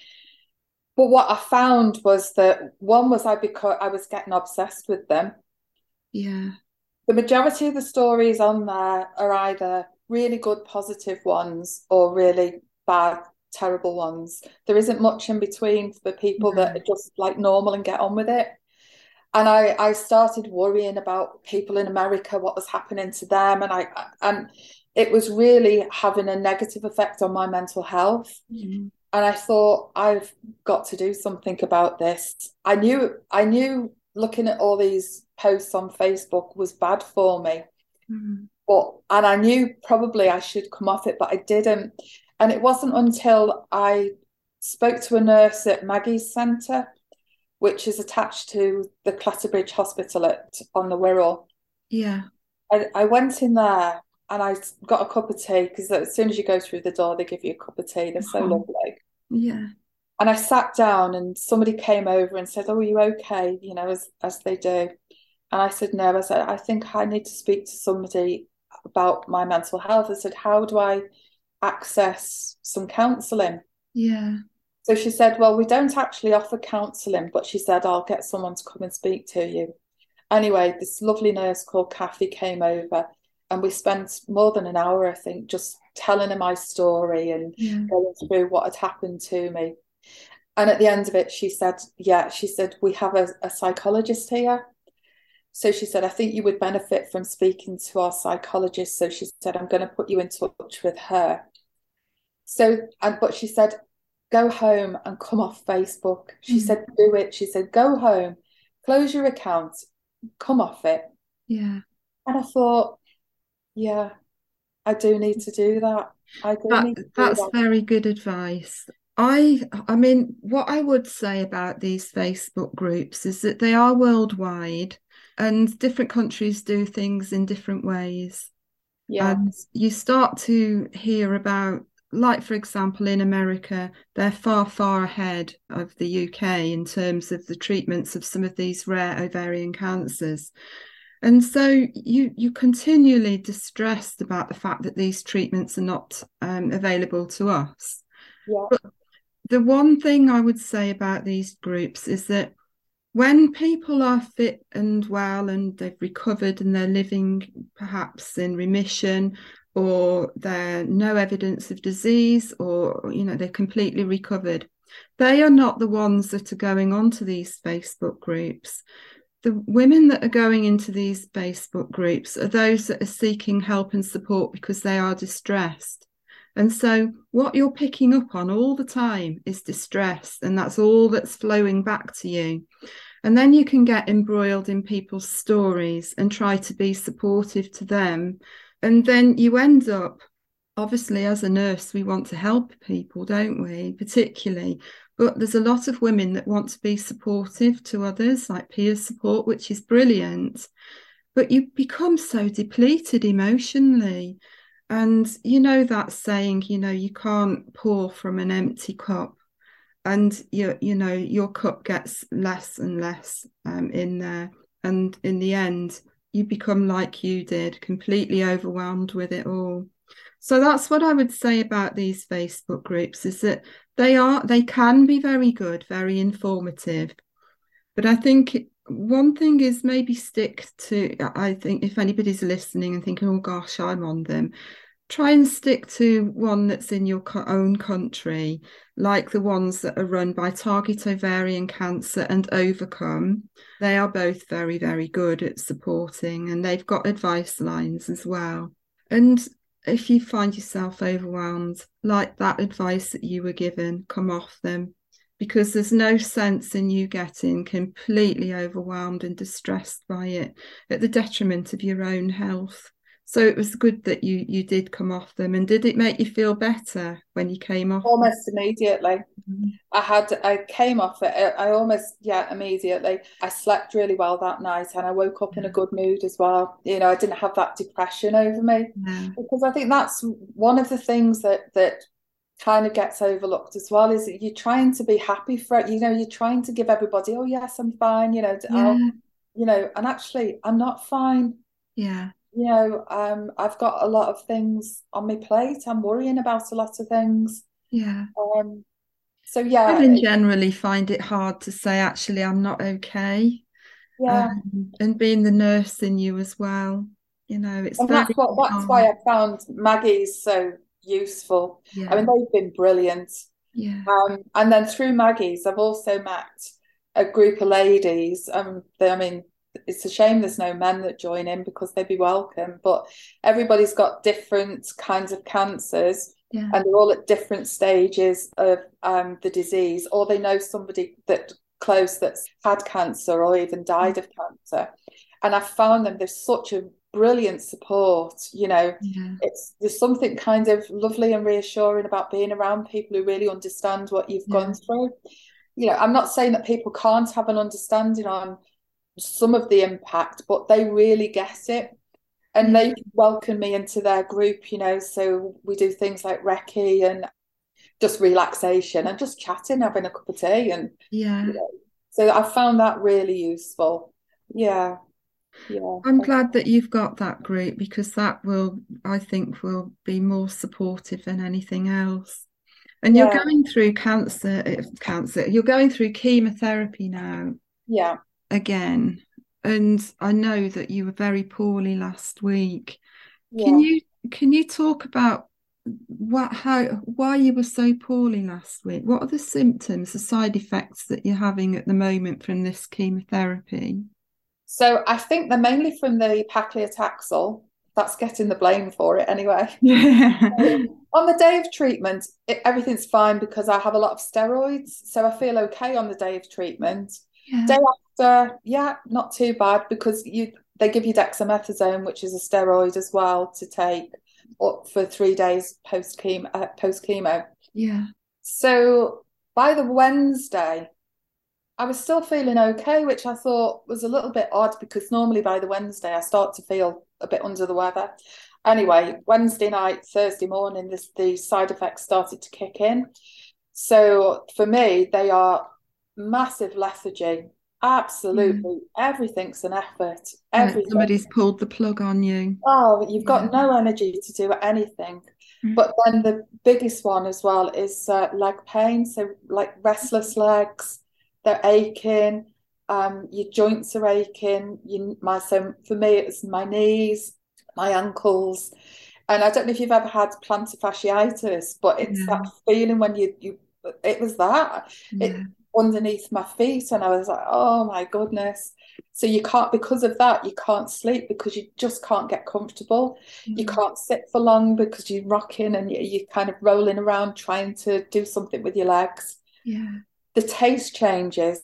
But what I found was that one was I because I was getting obsessed with them.
Yeah,
The majority of the stories on there are either really good, positive ones or really bad, terrible ones. There isn't much in between for people that
no,
are just like normal and get on with it. And I, I started worrying about people in America, what was happening to them. And I, and it was really having a negative effect on my mental health.
Mm.
And I thought, I've got to do something about this. I knew, I knew looking at all these posts on Facebook was bad for me.
Mm.
But, and I knew probably I should come off it, but I didn't. And it wasn't until I spoke to a nurse at Maggie's Centre, which is attached to the Clatterbridge Hospital at, on the Wirral.
Yeah.
I, I went in there and I got a cup of tea, because as soon as you go through the door, they give you a cup of tea. They're so
Oh.
lovely.
Yeah.
And I sat down and somebody came over and said, "Oh, are you okay?" You know, as as they do. And I said, "No." I said, "I think I need to speak to somebody about my mental health." I said, "How do I access some counselling?"
Yeah.
So she said, "Well, we don't actually offer counselling," but she said, "I'll get someone to come and speak to you." Anyway, this lovely nurse called Kathy came over, and we spent more than an hour, I think, just telling her my story and
Yeah.
going through what had happened to me. And at the end of it, she said, yeah, she said, "We have a, a psychologist here." So she said, "I think you would benefit from speaking to our psychologist." So she said, "I'm going to put you in touch with her." So, and but she said, "Go home and come off Facebook." She
Mm.
said, "Do it." She said, "Go home, close your account, come off it."
Yeah.
And I thought, yeah, I do need to do that. I do
That
need to do
that's
that.
very good advice. I I mean, what I would say about these Facebook groups is that they are worldwide and different countries do things in different ways.
Yeah,
And you start to hear about, like, for example, in America, they're far, far ahead of the U K in terms of the treatments of some of these rare ovarian cancers. And so you you continually distressed about the fact that these treatments are not um, available to us.
yeah,
But the one thing I would say about these groups is that when people are fit and well and they've recovered and they're living perhaps in remission, or there's no evidence of disease, or you know they're completely recovered, they are not the ones that are going onto these Facebook groups. The women that are going into these Facebook groups are those that are seeking help and support because they are distressed. And so what you're picking up on all the time is distress, and that's all that's flowing back to you. And then you can get embroiled in people's stories and try to be supportive to them. And then you end up, obviously, as a nurse, we want to help people, don't we? Particularly. But there's a lot of women that want to be supportive to others, like peer support, which is brilliant. But you become so depleted emotionally. And you know that saying, you know, you can't pour from an empty cup. And you, you know, your cup gets less and less um, in there. And in the end, you become like you did, completely overwhelmed with it all. So that's what I would say about these Facebook groups, is that they are they can be very good, very informative. But I think one thing is maybe stick to, I think if anybody's listening and thinking, oh gosh, I'm on them, try and stick to one that's in your own country, like the ones that are run by Target Ovarian Cancer and Overcome. They are both very, very good at supporting, and they've got advice lines as well. And if you find yourself overwhelmed, like that advice that you were given, come off them, because there's no sense in you getting completely overwhelmed and distressed by it at the detriment of your own health. So it was good that you you did come off them. And did it make you feel better when you came off them?
almost immediately.
Mm-hmm.
I had, I came off it. I almost, yeah, immediately. I slept really well that night, and I woke up in a good mood as well. You know, I didn't have that depression over me,
Yeah.
because I think that's one of the things that that kind of gets overlooked as well, is that you're trying to be happy for it. You know, you're trying to give everybody, oh yes, I'm fine. You know, I'll,
Yeah.
you know, and actually, I'm not fine.
Yeah.
You know, um, I've got a lot of things on my plate. I'm worrying about a lot of things.
Yeah.
Um, so yeah,
Women
it,
generally find it hard to say, actually, I'm not okay.
yeah.
Um, and being the nurse in you as well, you know, it's
And that's
very
what that's why
hard.
I found Maggie's so useful. I
Yeah.
mean, they've been brilliant.
Yeah.
Um, and then through Maggie's, I've also met a group of ladies. Um, they, I mean, it's a shame there's no men that join in because they'd be welcome. But everybody's got different kinds of cancers,
Yeah.
and they're all at different stages of um, the disease, or they know somebody that close that's had cancer or even died of cancer. And I found them, there's such a brilliant support, you know.
Yeah.
It's there's something kind of lovely and reassuring about being around people who really understand what you've
Yeah.
gone through. You know, I'm not saying that people can't have an understanding on some of the impact, but they really get it. And
Yeah.
they welcome me into their group, you know. So we do things like Reiki and just relaxation and just chatting, having a cup of tea. And,
Yeah.
you know, so I found that really useful. Yeah. Yeah.
I'm glad that you've got that group, because that will, I think, will be more supportive than anything else. And you're
Yeah.
going through cancer, eh, cancer, you're going through chemotherapy now
Yeah.
again. And I know that you were very poorly last week. Can
Yeah.
you can you talk about what how why you were so poorly last week? What are the symptoms, the side effects that you're having at the moment from this chemotherapy?
So I think they're mainly from the paclitaxel. That's getting the blame for it anyway.
Yeah.
Um, on the day of treatment, it, everything's fine because I have a lot of steroids, so I feel okay on the day of treatment.
Yeah.
Day after, yeah, not too bad because you they give you dexamethasone, which is a steroid as well, to take up for three days post chemo. Uh, post chemo.
Yeah.
So by the Wednesday, I was still feeling okay, which I thought was a little bit odd because normally by the Wednesday I start to feel a bit under the weather. Anyway, Wednesday night, Thursday morning, this the side effects started to kick in. So for me, they are massive lethargy.
Yeah.
Absolutely, everything's an effort.
Like
Everything.
somebody's pulled the plug on you.
Oh, you've
Yeah.
got no energy to do anything.
Mm.
But then the biggest one as well is uh, leg pain. So like restless legs, they're aching. Um, your joints are aching. You, my so for me it's my knees, my ankles, and I don't know if you've ever had plantar fasciitis, but it's that
Yeah.
feeling when you you it was that
Yeah.
it underneath my feet, and I was like, oh my goodness. So you can't, because of that, you can't sleep because you just can't get comfortable. You
Yeah.
can't sit for long because you're rocking and you- you're kind of rolling around trying to do something with your legs.
Yeah.
The taste changes.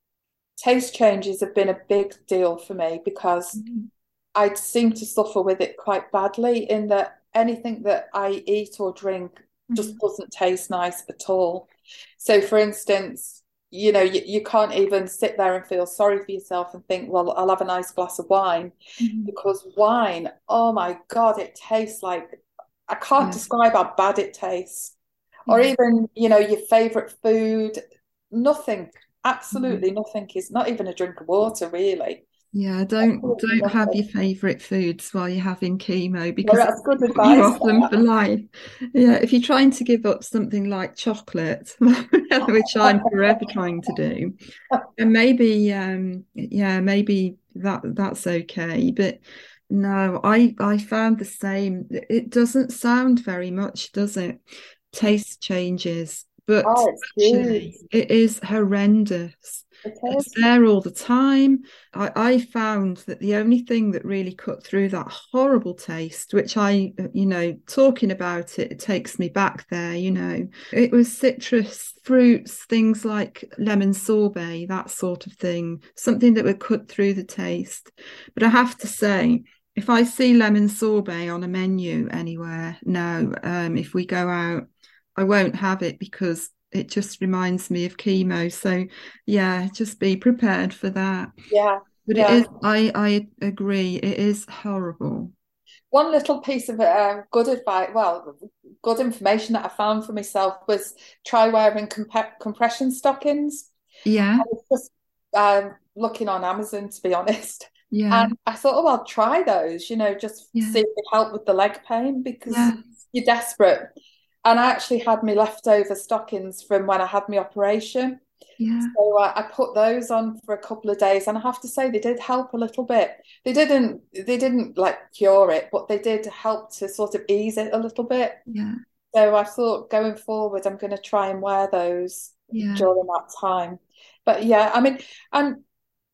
Taste changes have been a big deal for me because
Mm.
I seem to suffer with it quite badly in that anything that I eat or drink just
Mm.
doesn't taste nice at all. So, for instance, you know, you, you can't even sit there and feel sorry for yourself and think, well, I'll have a nice glass of wine
Mm.
because wine, oh my God, it tastes like I can't
Yeah.
describe how bad it tastes. Or
Yeah.
even, you know, your favorite food, nothing,
Mm.
absolutely nothing is not even a drink of water, really.
Yeah, don't
Absolutely
don't have
nothing.
your favourite foods while you're having chemo,
Well,
because it
that's good
will put you
advice.
off them for life. Yeah, if you're trying to give up something like chocolate, which I'm forever trying to do, and maybe um yeah, maybe that that's okay. But no, I I found the same. It doesn't sound very much, does it? Taste changes, but
Oh, it's huge.
actually it is horrendous.
It
It's
is.
there all the time. I, I found that the only thing that really cut through that horrible taste, which I, you know, talking about it, it takes me back there, you know, it was citrus fruits, things like lemon sorbet, that sort of thing, something that would cut through the taste. But I have to say, if I see lemon sorbet on a menu anywhere now, um, if we go out, I won't have it because it just reminds me of chemo. So yeah, just be prepared for that.
Yeah,
But it
yeah.
is, I I agree, it is horrible.
One little piece of uh, good advice, well, good information that I found for myself was try wearing comp compression stockings.
Yeah,
I was just um, looking on Amazon, to be honest.
yeah,
And I thought, oh, I'll try those, you know, just
yeah,
see if they help with the leg pain because
yeah,
you're desperate. And I actually had my leftover stockings from when I had my operation.
yeah,
So uh, I put those on for a couple of days, and I have to say they did help a little bit. They didn't, they didn't like cure it, but they did help to sort of ease it a little bit.
yeah,
So I thought going forward, I'm going to try and wear those
yeah,
during that time. But yeah, I mean, and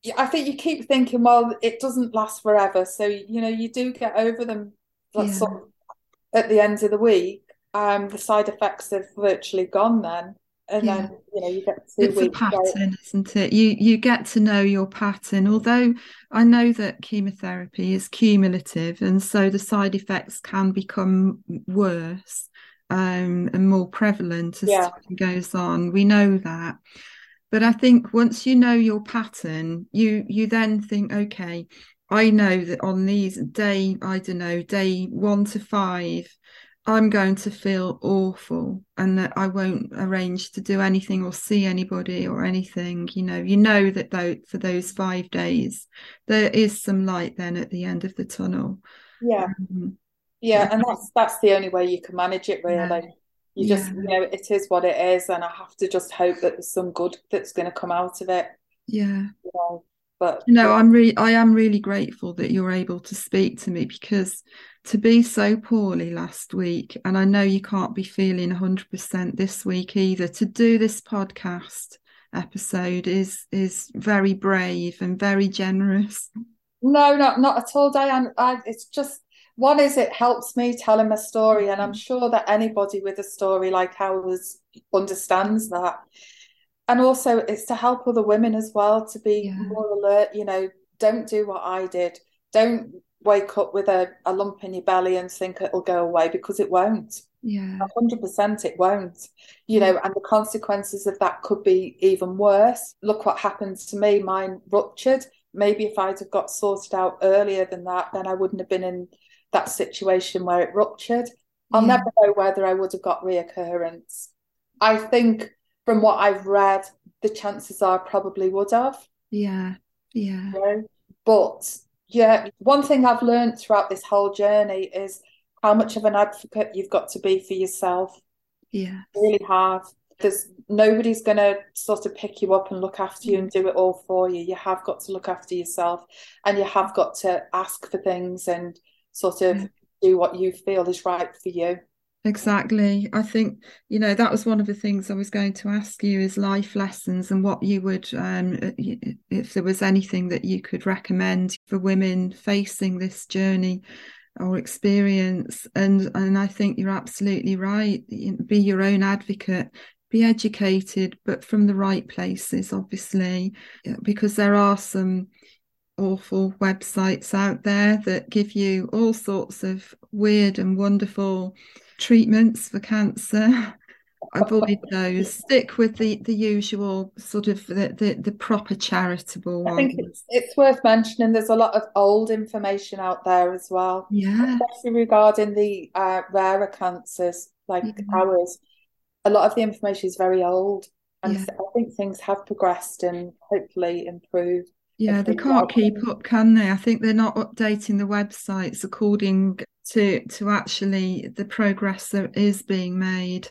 I think you keep thinking, well, it doesn't last forever. So, you know, you do get over them like
Yeah.
sort of at the end of the week. Um, the side effects have virtually gone then. And
Yeah.
then, you know, you get two
It's a
weeks where,
pattern, isn't it? You you get to know your pattern. Although I know that chemotherapy is cumulative, and so the side effects can become worse um, and more prevalent as
yeah,
time goes on. We know that. But I think once you know your pattern, you you then think, okay, I know that on these day, I don't know, day one to five, I'm going to feel awful and that I won't arrange to do anything or see anybody or anything. You know, you know that though for those five days, there is some light then at the end of the tunnel.
yeah.
Um,
Yeah, and that's that's the only way you can manage it,
yeah,
really. You just,
yeah,
you know, it is what it is, and I have to just hope that there's some good that's going to come out of it.
yeah.
You know, but
You know,
yeah,
I'm really, I am really grateful that you're able to speak to me because to be so poorly last week, and I know you can't be feeling one hundred percent this week either, to do this podcast episode is is very brave and very generous.
no, not not at all, Diane. I, it's just one is it helps me telling my story, and I'm sure that anybody with a story like ours understands that. And also, it's to help other women as well to be
Yeah,
more alert. You know, don't do what I did. Don't wake up with a, a lump in your belly and think it'll go away because it won't.
yeah,
A hundred percent it won't. You
yeah,
know, and the consequences of that could be even worse. Look what happened to me. Mine ruptured. Maybe if I'd have got sorted out earlier than that, then I wouldn't have been in that situation where it ruptured. I'll
yeah,
never know whether I would have got reoccurrence. I think from what I've read, the chances are I probably would have.
yeah, yeah,
You know? But yeah, one thing I've learned throughout this whole journey is how much of an advocate you've got to be for yourself.
yes,
Really have. There's nobody's going to sort of pick you up and look after you and do it all for you. You have got to look after yourself, and you have got to ask for things and sort of
yeah.
do what you feel is right for you.
Exactly. I think, you know, that was one of the things I was going to ask you is life lessons and what you would, um, if there was anything that you could recommend for women facing this journey or experience. And and I think you're absolutely right. Be your own advocate, be educated, but from the right places, obviously, because there are some awful websites out there that give you all sorts of weird and wonderful treatments for cancer. Avoid those. Stick with the the usual sort of the the, the proper charitable
I think it's
ones.
it's worth mentioning there's a lot of old information out there as well,
Yeah,
especially regarding the uh, rarer cancers like
yeah,
ours. A lot of the information is very old, and
yeah,
I think things have progressed and hopefully improved.
yeah. They
Improved
can't keep
outcomes.
up, can they? I think they're not updating the websites according to to actually the progress that is being made.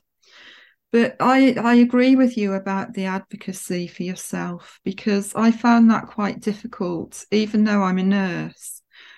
But I, I agree with you about the advocacy for yourself because I found that quite difficult, even though I'm a nurse.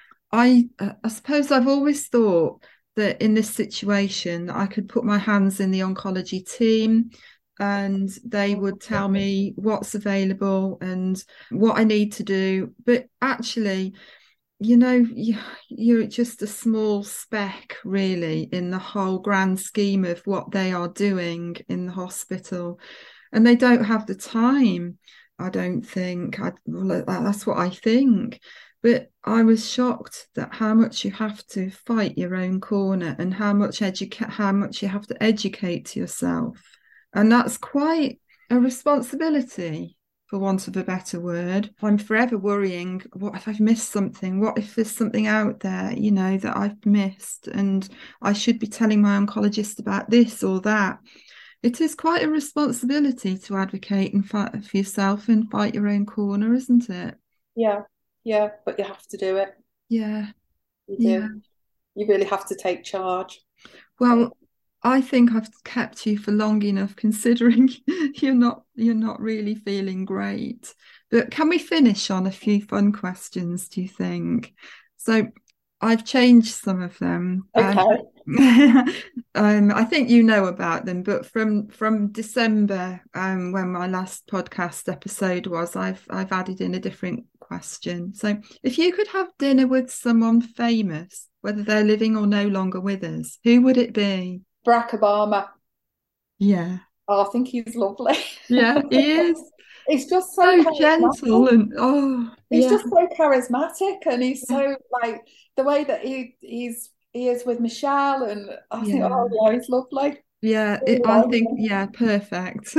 I, uh, I suppose I've always thought that in this situation, I could put my hands in the oncology team and they would tell me what's available and what I need to do. But actually, you know, you, you're just a small speck, really, in the whole grand scheme of what they are doing in the hospital. And they don't have the time, I don't think. I, well, that's what I think. But I was shocked that how much you have to fight your own corner and how much educate, how much you have to educate yourself. And that's quite a responsibility for want of a better word. I'm forever worrying, what if I've missed something? What if there's something out there, you know, that I've missed and I should be telling my oncologist about this or that? It is quite a responsibility to advocate and fight for yourself and fight your own corner, isn't it?
Yeah, yeah, but you have to do it.
Yeah,
You
yeah.
do. You really have to take charge.
Well, I think I've kept you for long enough considering you're not you're not really feeling great. But can we finish on a few fun questions, do you think? So I've changed some of them. Um,
Okay.
um, I think you know about them, but from from December, um, when my last podcast episode was, I've I've added in a different question. So, if you could have dinner with someone famous, whether they're living or no longer with us, who would it be?
Barack Obama.
Yeah,
Oh, I think he's lovely.
yeah, he is
He's just so
so gentle
charismatic.
and oh,
He's
yeah,
just so charismatic, and he's
yeah,
so like the way that he he's he is with Michelle, and I think,
yeah.
oh yeah, he's lovely.
Yeah, it,
Really
I
like
think, yeah, perfect.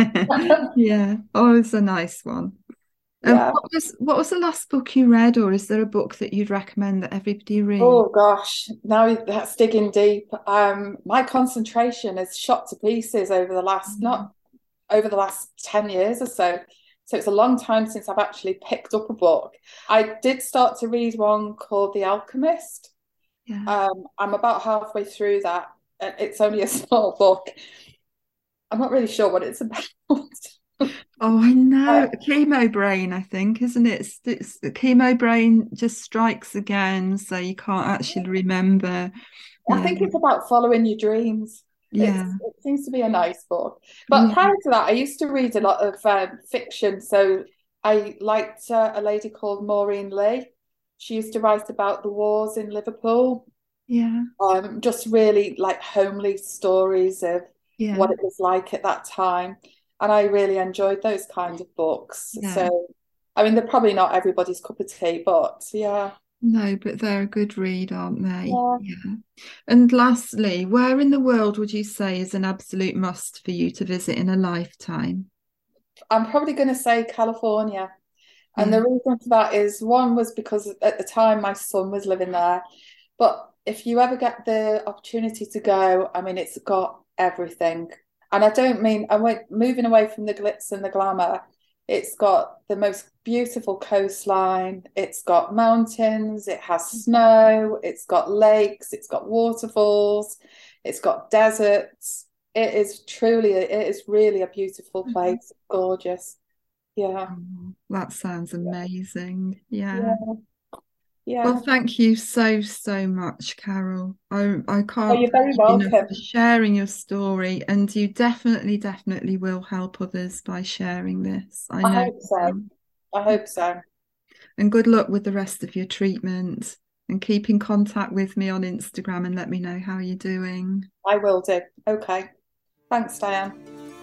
Yeah. Oh, it's a nice one. Um,
Yeah.
what was what was the last book you read, or is there a book that you'd recommend that everybody read?
Oh gosh, now that's digging deep. Um, my concentration is shot to pieces over the last
Mm.
not over the last ten years or so. So it's a long time since I've actually picked up a book. I did start to read one called The Alchemist.
Yeah.
Um, I'm about halfway through that. and It's only a small book. I'm not really sure what it's about.
Oh, I
Uh,
know. Chemo brain, I think, isn't it? It's, it's the chemo brain just strikes again, so you can't actually remember.
I
Yeah,
think it's about following your dreams. It's,
yeah,
it seems to be a nice book. But
yeah,
prior to that, I used to read a lot of um, fiction. So I liked uh, a lady called Maureen Lee. She used to write about the wars in Liverpool,
yeah,
um, just really like homely stories of what
yeah,
it was like at that time. And I really enjoyed those kind of books.
yeah.
So, I mean, they're probably not everybody's cup of tea, but yeah.
No, but they're a good read, aren't they?
Yeah.
Yeah. And lastly, where in the world would you say is an absolute must for you to visit in a lifetime?
I'm probably going to say California. And
Yeah,
the reason for that is one was because at the time my son was living there. But if you ever get the opportunity to go, I mean, it's got everything. And I don't mean, I went moving away from the glitz and the glamour. It's got the most beautiful coastline. It's got mountains. It has snow. It's got lakes. It's got waterfalls. It's got deserts. It is truly, it is really a beautiful
mhm.
place. Gorgeous. Yeah.
Oh, that sounds amazing. Yeah.
Yeah.
Well,
Yeah.
thank you so, so much, Carol. I I
Oh,
can't
you're
thank
very
you enough
welcome.
for sharing your story, and you definitely, definitely will help others by sharing this. I
I
know
hope
you
so.
will.
I hope so.
And good luck with the rest of your treatment. And keep in contact with me on Instagram and let me know how you're doing.
I will do. Okay. Thanks, Diane.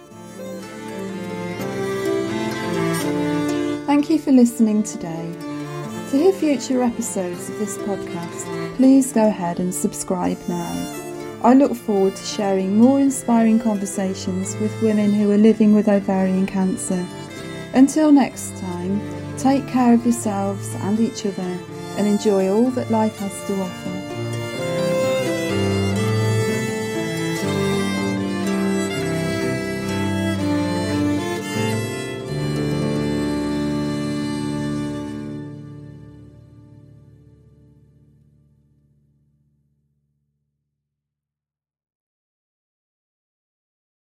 Thank you for listening today. To hear future episodes of this podcast, please go ahead and subscribe now. I look forward to sharing more inspiring conversations with women who are living with ovarian cancer. Until next time, take care of yourselves and each other and enjoy all that life has to offer.